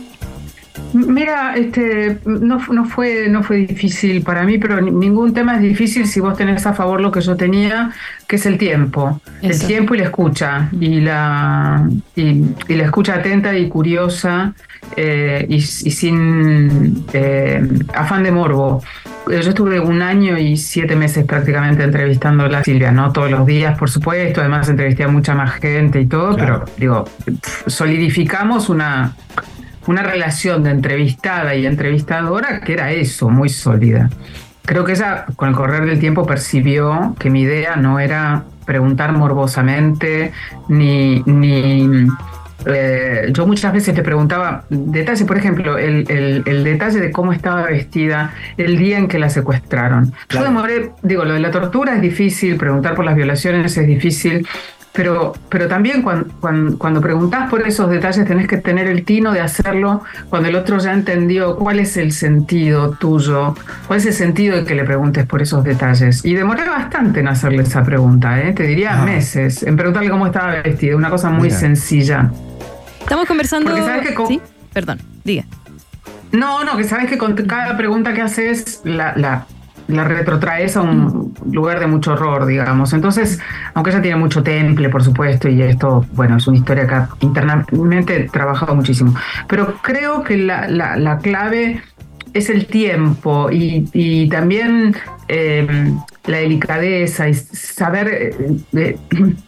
Mira, este, no, no, fue, no fue difícil para mí, pero ningún tema es difícil si vos tenés a favor lo que yo tenía, que es el tiempo. Eso. El tiempo y la escucha, y la, y, y la escucha atenta y curiosa, eh, y, y sin eh, afán de morbo. Yo estuve un año y siete meses prácticamente entrevistando a la Silvia, no todos los días, por supuesto, además entrevisté a mucha más gente y todo, claro. Pero digo, solidificamos una... una relación de entrevistada y entrevistadora que era eso, muy sólida. Creo que ella, con el correr del tiempo, percibió que mi idea no era preguntar morbosamente, ni... ni eh, yo muchas veces le preguntaba detalles, por ejemplo, el, el, el detalle de cómo estaba vestida el día en que la secuestraron. Claro. Yo demoré, digo, lo de la tortura es difícil, preguntar por las violaciones es difícil, Pero, pero también cuando, cuando, cuando preguntás por esos detalles tenés que tener el tino de hacerlo cuando el otro ya entendió cuál es el sentido tuyo, cuál es el sentido de que le preguntes por esos detalles. Y demoré bastante en hacerle esa pregunta, ¿eh? Te diría ah. meses, en preguntarle cómo estaba vestida, una cosa muy Mira. sencilla. Estamos conversando... Porque sabes que con... ¿Sí? Perdón, diga. No, no, que sabes que con cada pregunta que haces la, la, la retrotraes a un lugar de mucho horror, digamos. Entonces, aunque ella tiene mucho temple, por supuesto, y esto, bueno, es una historia que internamente he trabajado muchísimo. Pero creo que la, la, la clave es el tiempo y, y también eh, la delicadeza y saber eh, eh,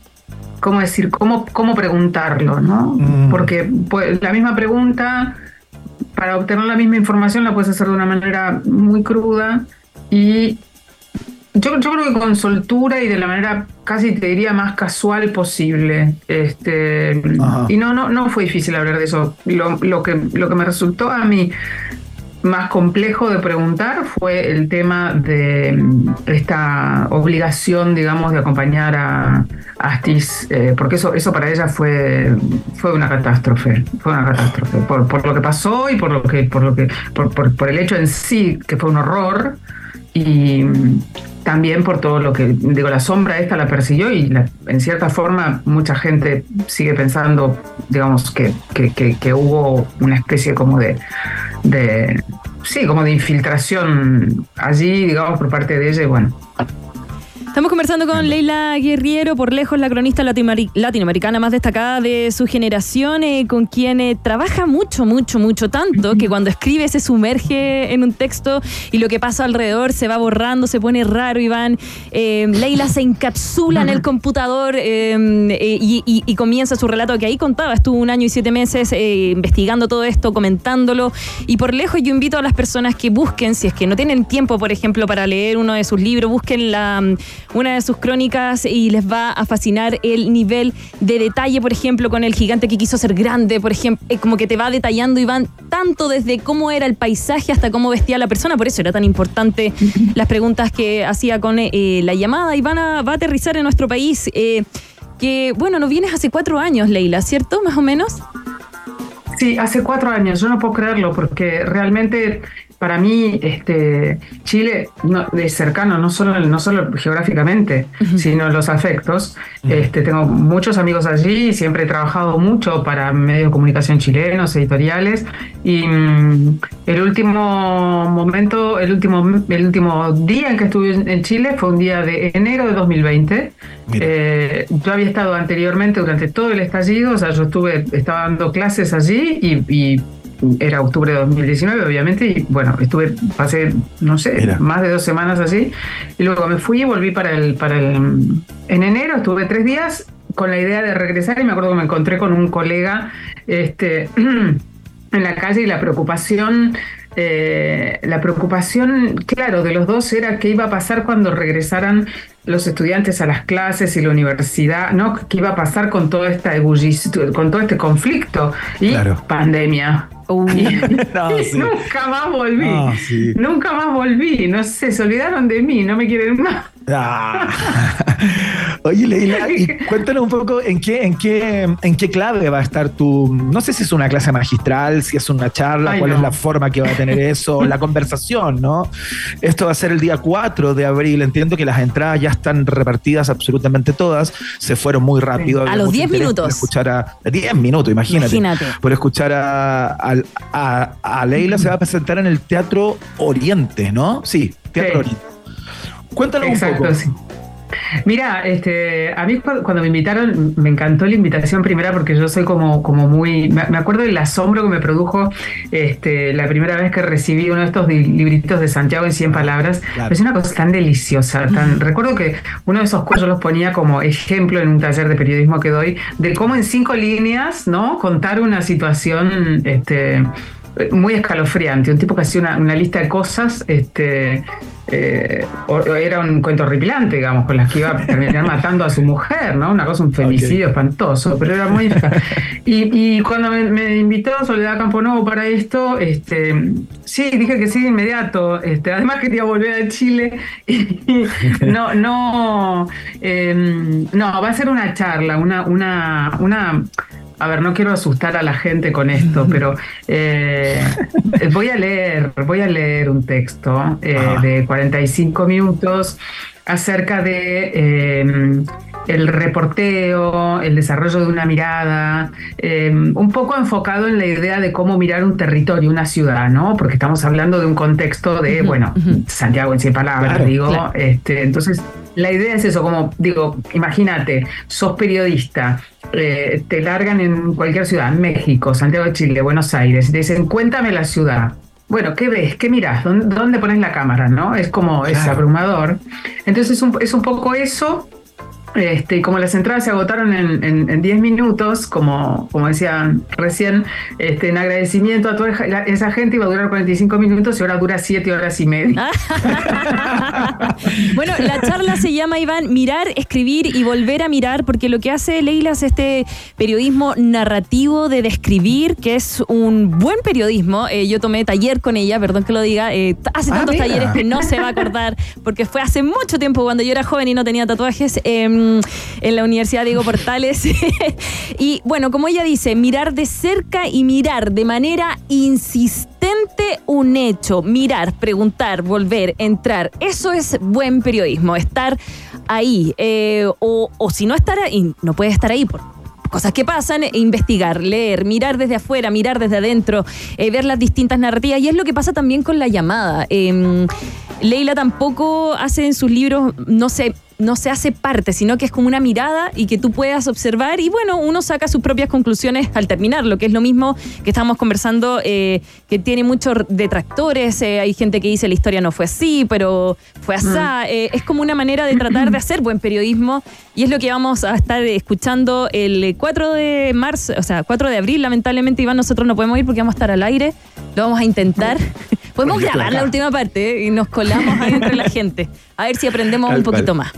cómo decir, cómo, cómo preguntarlo, ¿no? Mm. Porque pues, la misma pregunta, para obtener la misma información, la puedes hacer de una manera muy cruda y yo, yo creo que con soltura y de la manera casi te diría más casual posible. Este, y no, no, no fue difícil hablar de eso. Lo, lo, que, lo que me resultó a mí más complejo de preguntar fue el tema de esta obligación, digamos, de acompañar a Astiz, eh, porque eso, eso para ella fue, fue una catástrofe, fue una catástrofe, por, por lo que pasó y por lo que, por lo que, por, por, por el hecho en sí, que fue un horror, y también por todo lo que, digo, la sombra esta la persiguió y la, en cierta forma mucha gente sigue pensando, digamos, que, que, que, que hubo una especie como de, de, sí, como de infiltración allí, digamos, por parte de ella, y bueno. Estamos conversando con Leila Guerriero, por lejos la cronista latinoamericana más destacada de su generación, eh, con quien eh, trabaja mucho, mucho, mucho, tanto que cuando escribe se sumerge en un texto y lo que pasa alrededor se va borrando, se pone raro, Iván. Eh, Leila se encapsula en el computador eh, eh, y, y, y comienza su relato que ahí contaba, estuvo un año y siete meses eh, investigando todo esto, comentándolo, y por lejos yo invito a las personas que busquen, si es que no tienen tiempo, por ejemplo, para leer uno de sus libros, busquen la... una de sus crónicas y les va a fascinar el nivel de detalle, por ejemplo, con el gigante que quiso ser grande, por ejemplo, eh, como que te va detallando, Iván, tanto desde cómo era el paisaje hasta cómo vestía la persona. Por eso era tan importante las preguntas que hacía con eh, la llamada. Y van a, va a aterrizar en nuestro país, eh, que, bueno, no vienes hace cuatro años, Leila, ¿cierto? Más o menos. Sí, hace cuatro años. Yo no puedo creerlo porque realmente... Para mí, este, Chile no, es cercano, no solo, no solo geográficamente, uh-huh. sino en los afectos. Uh-huh. Este, tengo muchos amigos allí, siempre he trabajado mucho para medios de comunicación chilenos, editoriales, y mm, el último momento, el último, el último día en que estuve en Chile fue un día de enero de dos mil veinte. Eh, yo había estado anteriormente durante todo el estallido, o sea, yo estuve, estaba dando clases allí y, y era octubre de dos mil diecinueve, obviamente, y bueno, estuve, pasé, no sé, Mira. más de dos semanas allí, y luego me fui y volví para el, para el, en enero estuve tres días con la idea de regresar, y me acuerdo que me encontré con un colega este, en la calle, y la preocupación, eh, la preocupación, claro, de los dos era qué iba a pasar cuando regresaran los estudiantes a las clases y la universidad, ¿no? ¿Qué iba a pasar con toda esta ebullición, con todo este conflicto? Y claro. pandemia. Uh. Y, no, sí. Nunca más volví. No, sí. Nunca más volví. No sé, se olvidaron de mí, no me quieren más. Ah. Oye, Leila, y cuéntanos un poco en qué, en qué, en qué clave va a estar tu, no sé si es una clase magistral, si es una charla, Ay, cuál no. es la forma que va a tener eso, la conversación, ¿no? Esto va a ser el día cuatro de abril, entiendo que las entradas ya están repartidas absolutamente todas, se fueron muy rápido. Sí. A los diez minutos. Por escuchar a diez minutos, imagínate. Imagínate. Por escuchar a, a, a, a Leila, mm. se va a presentar en el Teatro Oriente, ¿no? Sí, Teatro sí. Oriente. Cuéntanos Exacto, un poco. Sí. Mira, este, a mí cuando me invitaron, me encantó la invitación primera porque yo soy como, como muy... Me acuerdo del asombro que me produjo este, la primera vez que recibí uno de estos libritos de Santiago en cien palabras. Claro. Es una cosa tan deliciosa. Tan, recuerdo que uno de esos cuadros los ponía como ejemplo en un taller de periodismo que doy, de cómo en cinco líneas, ¿no?, contar una situación... Este, muy escalofriante, un tipo que hacía una, una lista de cosas, este, eh, o, o era un cuento horripilante, digamos, con las que iba a terminar matando a su mujer, ¿no? Una cosa, un femicidio okay. espantoso, pero era muy... y, y cuando me, me invitó Soledad Camponovo para esto, este, sí, dije que sí de inmediato, este, además quería volver a Chile, y no, no, eh, no, va a ser una charla, una, una, una A ver, no quiero asustar a la gente con esto, pero eh, voy a leer, voy a leer un texto eh, de cuarenta y cinco minutos acerca de eh, el reporteo, el desarrollo de una mirada, eh, un poco enfocado en la idea de cómo mirar un territorio, una ciudad, ¿no? Porque estamos hablando de un contexto de, uh-huh, bueno, uh-huh. Santiago en cien palabras, claro, digo. Claro. Este, entonces, la idea es eso, como digo, imagínate, sos periodista, eh, te largan en cualquier ciudad, México, Santiago de Chile, Buenos Aires, y te dicen, cuéntame la ciudad. Bueno, ¿qué ves? ¿Qué mirás? ¿Dónde, dónde pones la cámara? ¿No? Es como, claro, es abrumador. Entonces es un, es un poco eso. Este, y como las entradas se agotaron en diez minutos, como, como decían recién, este, en agradecimiento a toda esa gente, iba a durar cuarenta y cinco minutos y ahora dura siete horas y media. Bueno, la charla se llama, Iván, Mirar, Escribir y Volver a Mirar, porque lo que hace Leila es este periodismo narrativo de describir, que es un buen periodismo. Eh, yo tomé taller con ella, perdón que lo diga, eh, hace tantos ah, talleres que no se va a acordar, porque fue hace mucho tiempo cuando yo era joven y no tenía tatuajes. Eh, en la Universidad Diego Portales. Y bueno, como ella dice, mirar de cerca y mirar de manera insistente un hecho. Mirar, preguntar, volver, entrar. Eso es buen periodismo, estar ahí. Eh, o, o si no estar ahí, no puede estar ahí por cosas que pasan, investigar, leer, mirar desde afuera, mirar desde adentro, eh, ver las distintas narrativas. Y es lo que pasa también con La Llamada. Eh, Leila tampoco hace en sus libros, no sé, no se hace parte, sino que es como una mirada y que tú puedas observar y bueno, uno saca sus propias conclusiones al terminarlo, que es lo mismo que estábamos conversando, eh, que tiene muchos detractores, eh, hay gente que dice la historia no fue así, pero fue así, mm. eh, es como una manera de tratar de hacer buen periodismo y es lo que vamos a estar escuchando el cuatro de marzo, o sea, cuatro de abril, lamentablemente, Iván, nosotros no podemos ir porque vamos a estar al aire, lo vamos a intentar. Podemos grabar la última parte, ¿eh? Y nos colamos ahí entre la gente. A ver si aprendemos un poquito más.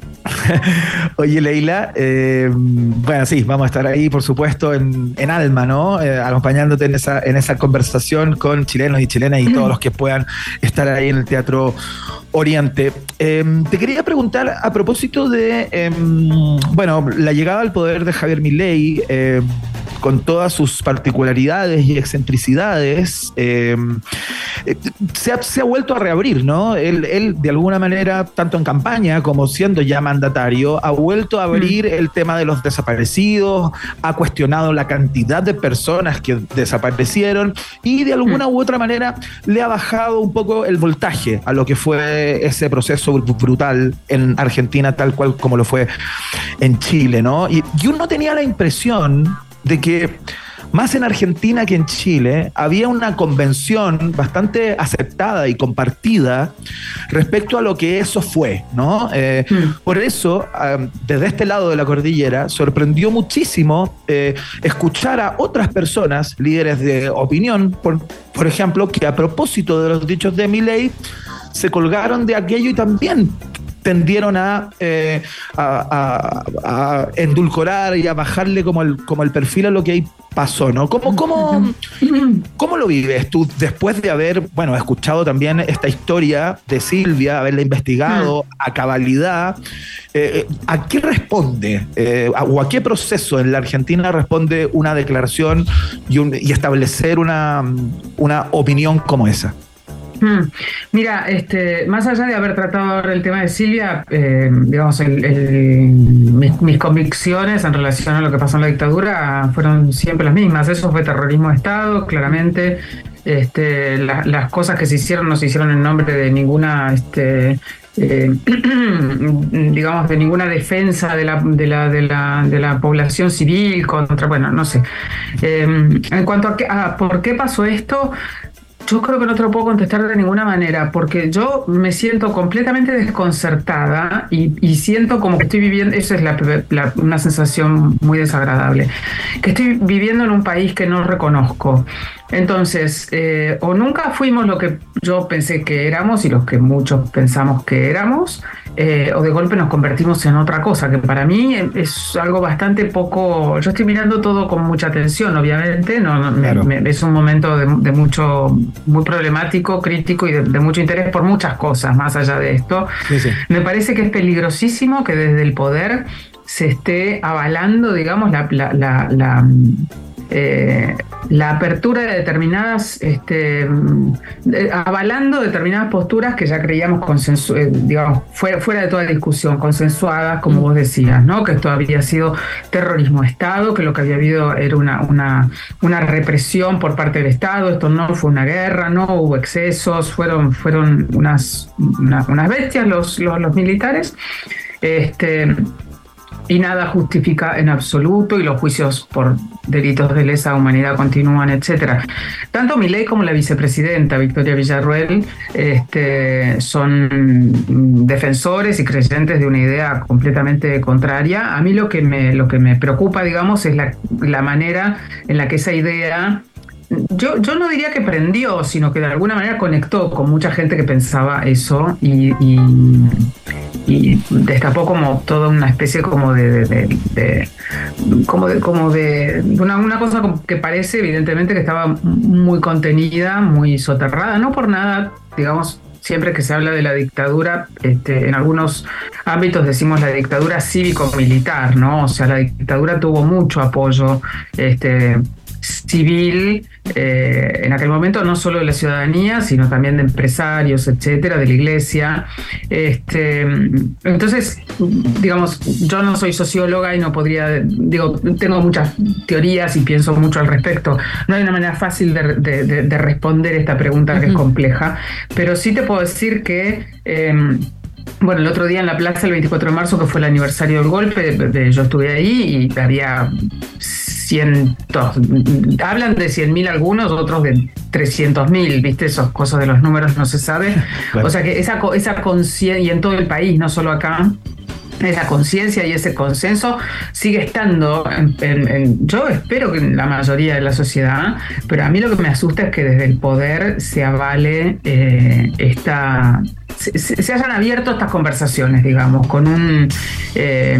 Oye, Leila, eh, bueno, sí, vamos a estar ahí, por supuesto, en, en Alma, ¿no? Eh, acompañándote en esa, en esa conversación con chilenos y chilenas y todos los que puedan estar ahí en el Teatro Oriente. Eh, te quería preguntar a propósito de, eh, bueno, la llegada al poder de Javier Milei, eh, con todas sus particularidades y excentricidades, eh, se, ha, se ha vuelto a reabrir, ¿no? Él, él, de alguna manera, tanto en campaña como siendo ya mandatario, ha vuelto a abrir mm. el tema de los desaparecidos, ha cuestionado la cantidad de personas que desaparecieron y de alguna mm. u otra manera le ha bajado un poco el voltaje a lo que fue ese proceso brutal en Argentina, tal cual como lo fue en Chile, ¿no? Y, y uno tenía la impresión de que más en Argentina que en Chile había una convención bastante aceptada y compartida respecto a lo que eso fue, ¿no? Eh, mm. Por eso, um, desde este lado de la cordillera, sorprendió muchísimo eh, escuchar a otras personas, líderes de opinión, por, por ejemplo, que a propósito de los dichos de Milei, se colgaron de aquello y también tendieron a, eh, a, a, a endulcorar y a bajarle como el, como el perfil a lo que ahí pasó, ¿no? ¿Cómo, cómo, ¿Cómo lo vives tú después de haber, bueno, escuchado también esta historia de Silvia, haberla investigado a cabalidad? Eh, ¿A qué responde eh, o a qué proceso en la Argentina responde una declaración y, un, y establecer una, una opinión como esa? Hmm. Mira, este, más allá de haber tratado ahora el tema de Silvia, eh, digamos, el, el, mis, mis convicciones en relación a lo que pasó en la dictadura fueron siempre las mismas. Eso fue terrorismo de Estado, claramente. Este, la, las cosas que se hicieron no se hicieron en nombre de ninguna, este, eh, digamos, de ninguna defensa de la, de la, de la, de la población civil contra, bueno, no sé. Eh, en cuanto a, que, a por qué pasó esto, yo creo que no te lo puedo contestar de ninguna manera, porque yo me siento completamente desconcertada y, y siento como que estoy viviendo, eso es la, la, una sensación muy desagradable, que estoy viviendo en un país que no reconozco. Entonces, eh, o nunca fuimos lo que yo pensé que éramos y los que muchos pensamos que éramos, eh, o de golpe nos convertimos en otra cosa, que para mí es algo bastante poco. Yo estoy mirando todo con mucha atención, obviamente, no, no claro. me, me, es un momento de, de mucho, muy problemático, crítico y de, de mucho interés por muchas cosas, más allá de esto. Sí, sí. Me parece que es peligrosísimo que desde el poder se esté avalando, digamos, la, la, la, la eh, la apertura de determinadas, este, de, avalando determinadas posturas que ya creíamos consensu- eh, digamos, fuera, fuera de toda discusión, consensuadas, como vos decías, ¿no? Que esto había sido terrorismo de Estado, que lo que había habido era una, una, una represión por parte del Estado, esto no fue una guerra, no hubo excesos, fueron, fueron unas, una, unas bestias los, los, los militares. Este, y nada justifica en absoluto, y los juicios por delitos de lesa humanidad continúan, etcétera. Tanto Milei como la vicepresidenta Victoria Villarruel este, son defensores y creyentes de una idea completamente contraria. A mí lo que me, lo que me preocupa, digamos, es la, la manera en la que esa idea... Yo, yo no diría que prendió, sino que de alguna manera conectó con mucha gente que pensaba eso y, y, y destapó como toda una especie como de, de, de, de como de, como de una, una cosa que parece evidentemente que estaba muy contenida, muy soterrada, no por nada, digamos. Siempre que se habla de la dictadura, este, en algunos ámbitos decimos la dictadura cívico-militar, ¿no? O sea, la dictadura tuvo mucho apoyo este, civil eh, en aquel momento, no solo de la ciudadanía, sino también de empresarios, etcétera, de la iglesia. Este, entonces, digamos, yo no soy socióloga y no podría, digo, tengo muchas teorías y pienso mucho al respecto. No hay una manera fácil de, de, de, de responder esta pregunta que es compleja, pero sí te puedo decir que... Eh, Bueno, el otro día en la plaza, el veinticuatro de marzo, que fue el aniversario del golpe, de, de, yo estuve ahí y había cientos, hablan de cien mil algunos, otros de trescientos mil, ¿viste? Esas cosas de los números no se sabe. Claro. O sea que esa, esa conciencia, y en todo el país, no solo acá, esa conciencia y ese consenso sigue estando en, en, en, yo espero que en la mayoría de la sociedad, pero a mí lo que me asusta es que desde el poder se avale eh, esta se, se hayan abierto estas conversaciones, digamos, con un eh,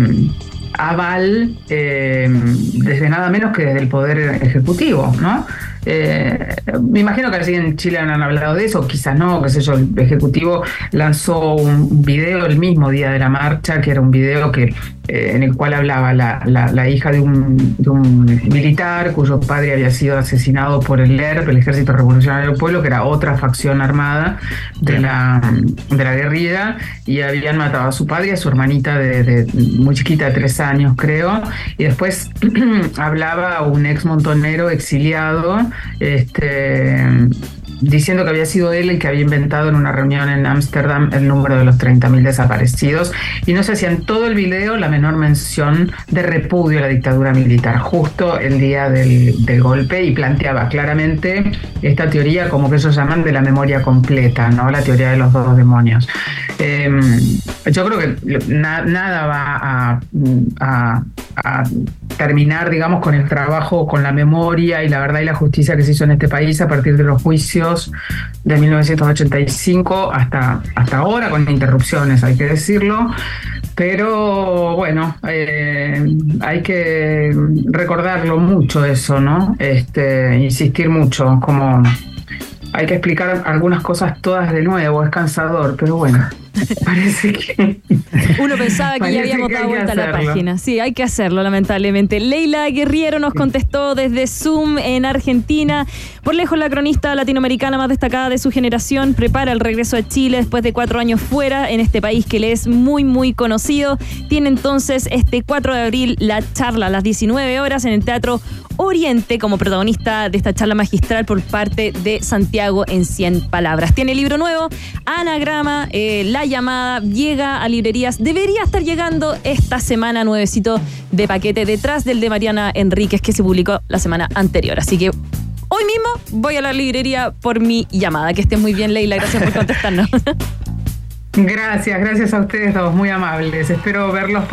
aval eh, desde nada menos que desde el poder ejecutivo, ¿no? Eh, me imagino que así en Chile han hablado de eso, quizás no, qué sé yo, el Ejecutivo lanzó un video el mismo día de la marcha, que era un video que eh, en el cual hablaba la, la, la hija de un, de un militar cuyo padre había sido asesinado por el E R P, el Ejército Revolucionario del Pueblo, que era otra facción armada de la, de la guerrilla, y habían matado a su padre y a su hermanita de, de muy chiquita, de tres años creo, y después hablaba un ex montonero exiliado, este, diciendo que había sido él el que había inventado en una reunión en Ámsterdam el número de los treinta mil desaparecidos, y no se hacía en todo el video la menor mención de repudio a la dictadura militar, justo el día del, del golpe, y planteaba claramente esta teoría, como que ellos llaman, de la memoria completa, ¿no? La teoría de los dos demonios. Eh, yo creo que na, nada va a, a, a terminar, digamos, con el trabajo, con la memoria y la verdad y la justicia que se hizo en este país a partir de los juicios de mil novecientos ochenta y cinco hasta, hasta ahora, con interrupciones, hay que decirlo. Pero bueno, eh, hay que recordarlo mucho eso, ¿no? Este, insistir mucho, como hay que explicar algunas cosas todas de nuevo, es cansador, pero bueno. Parece que... Uno pensaba que ya habíamos dado vuelta a la página. Sí, hay que hacerlo, lamentablemente. Leila Guerriero nos contestó desde Zoom en Argentina. Por lejos, la cronista latinoamericana más destacada de su generación prepara el regreso a Chile después de cuatro años fuera, en este país que le es muy, muy conocido. Tiene entonces este cuatro de abril la charla a las diecinueve horas en el Teatro Oriente como protagonista de esta charla magistral por parte de Santiago en cien palabras. Tiene libro nuevo, Anagrama, eh, La Llamada, llega a librerías, debería estar llegando esta semana, nuevecito de paquete, detrás del de Mariana Enríquez que se publicó la semana anterior. Así que hoy mismo voy a la librería por mi llamada. Que estés muy bien, Leila, gracias por contestarnos. Gracias, gracias a ustedes dos, muy amables. Espero verlos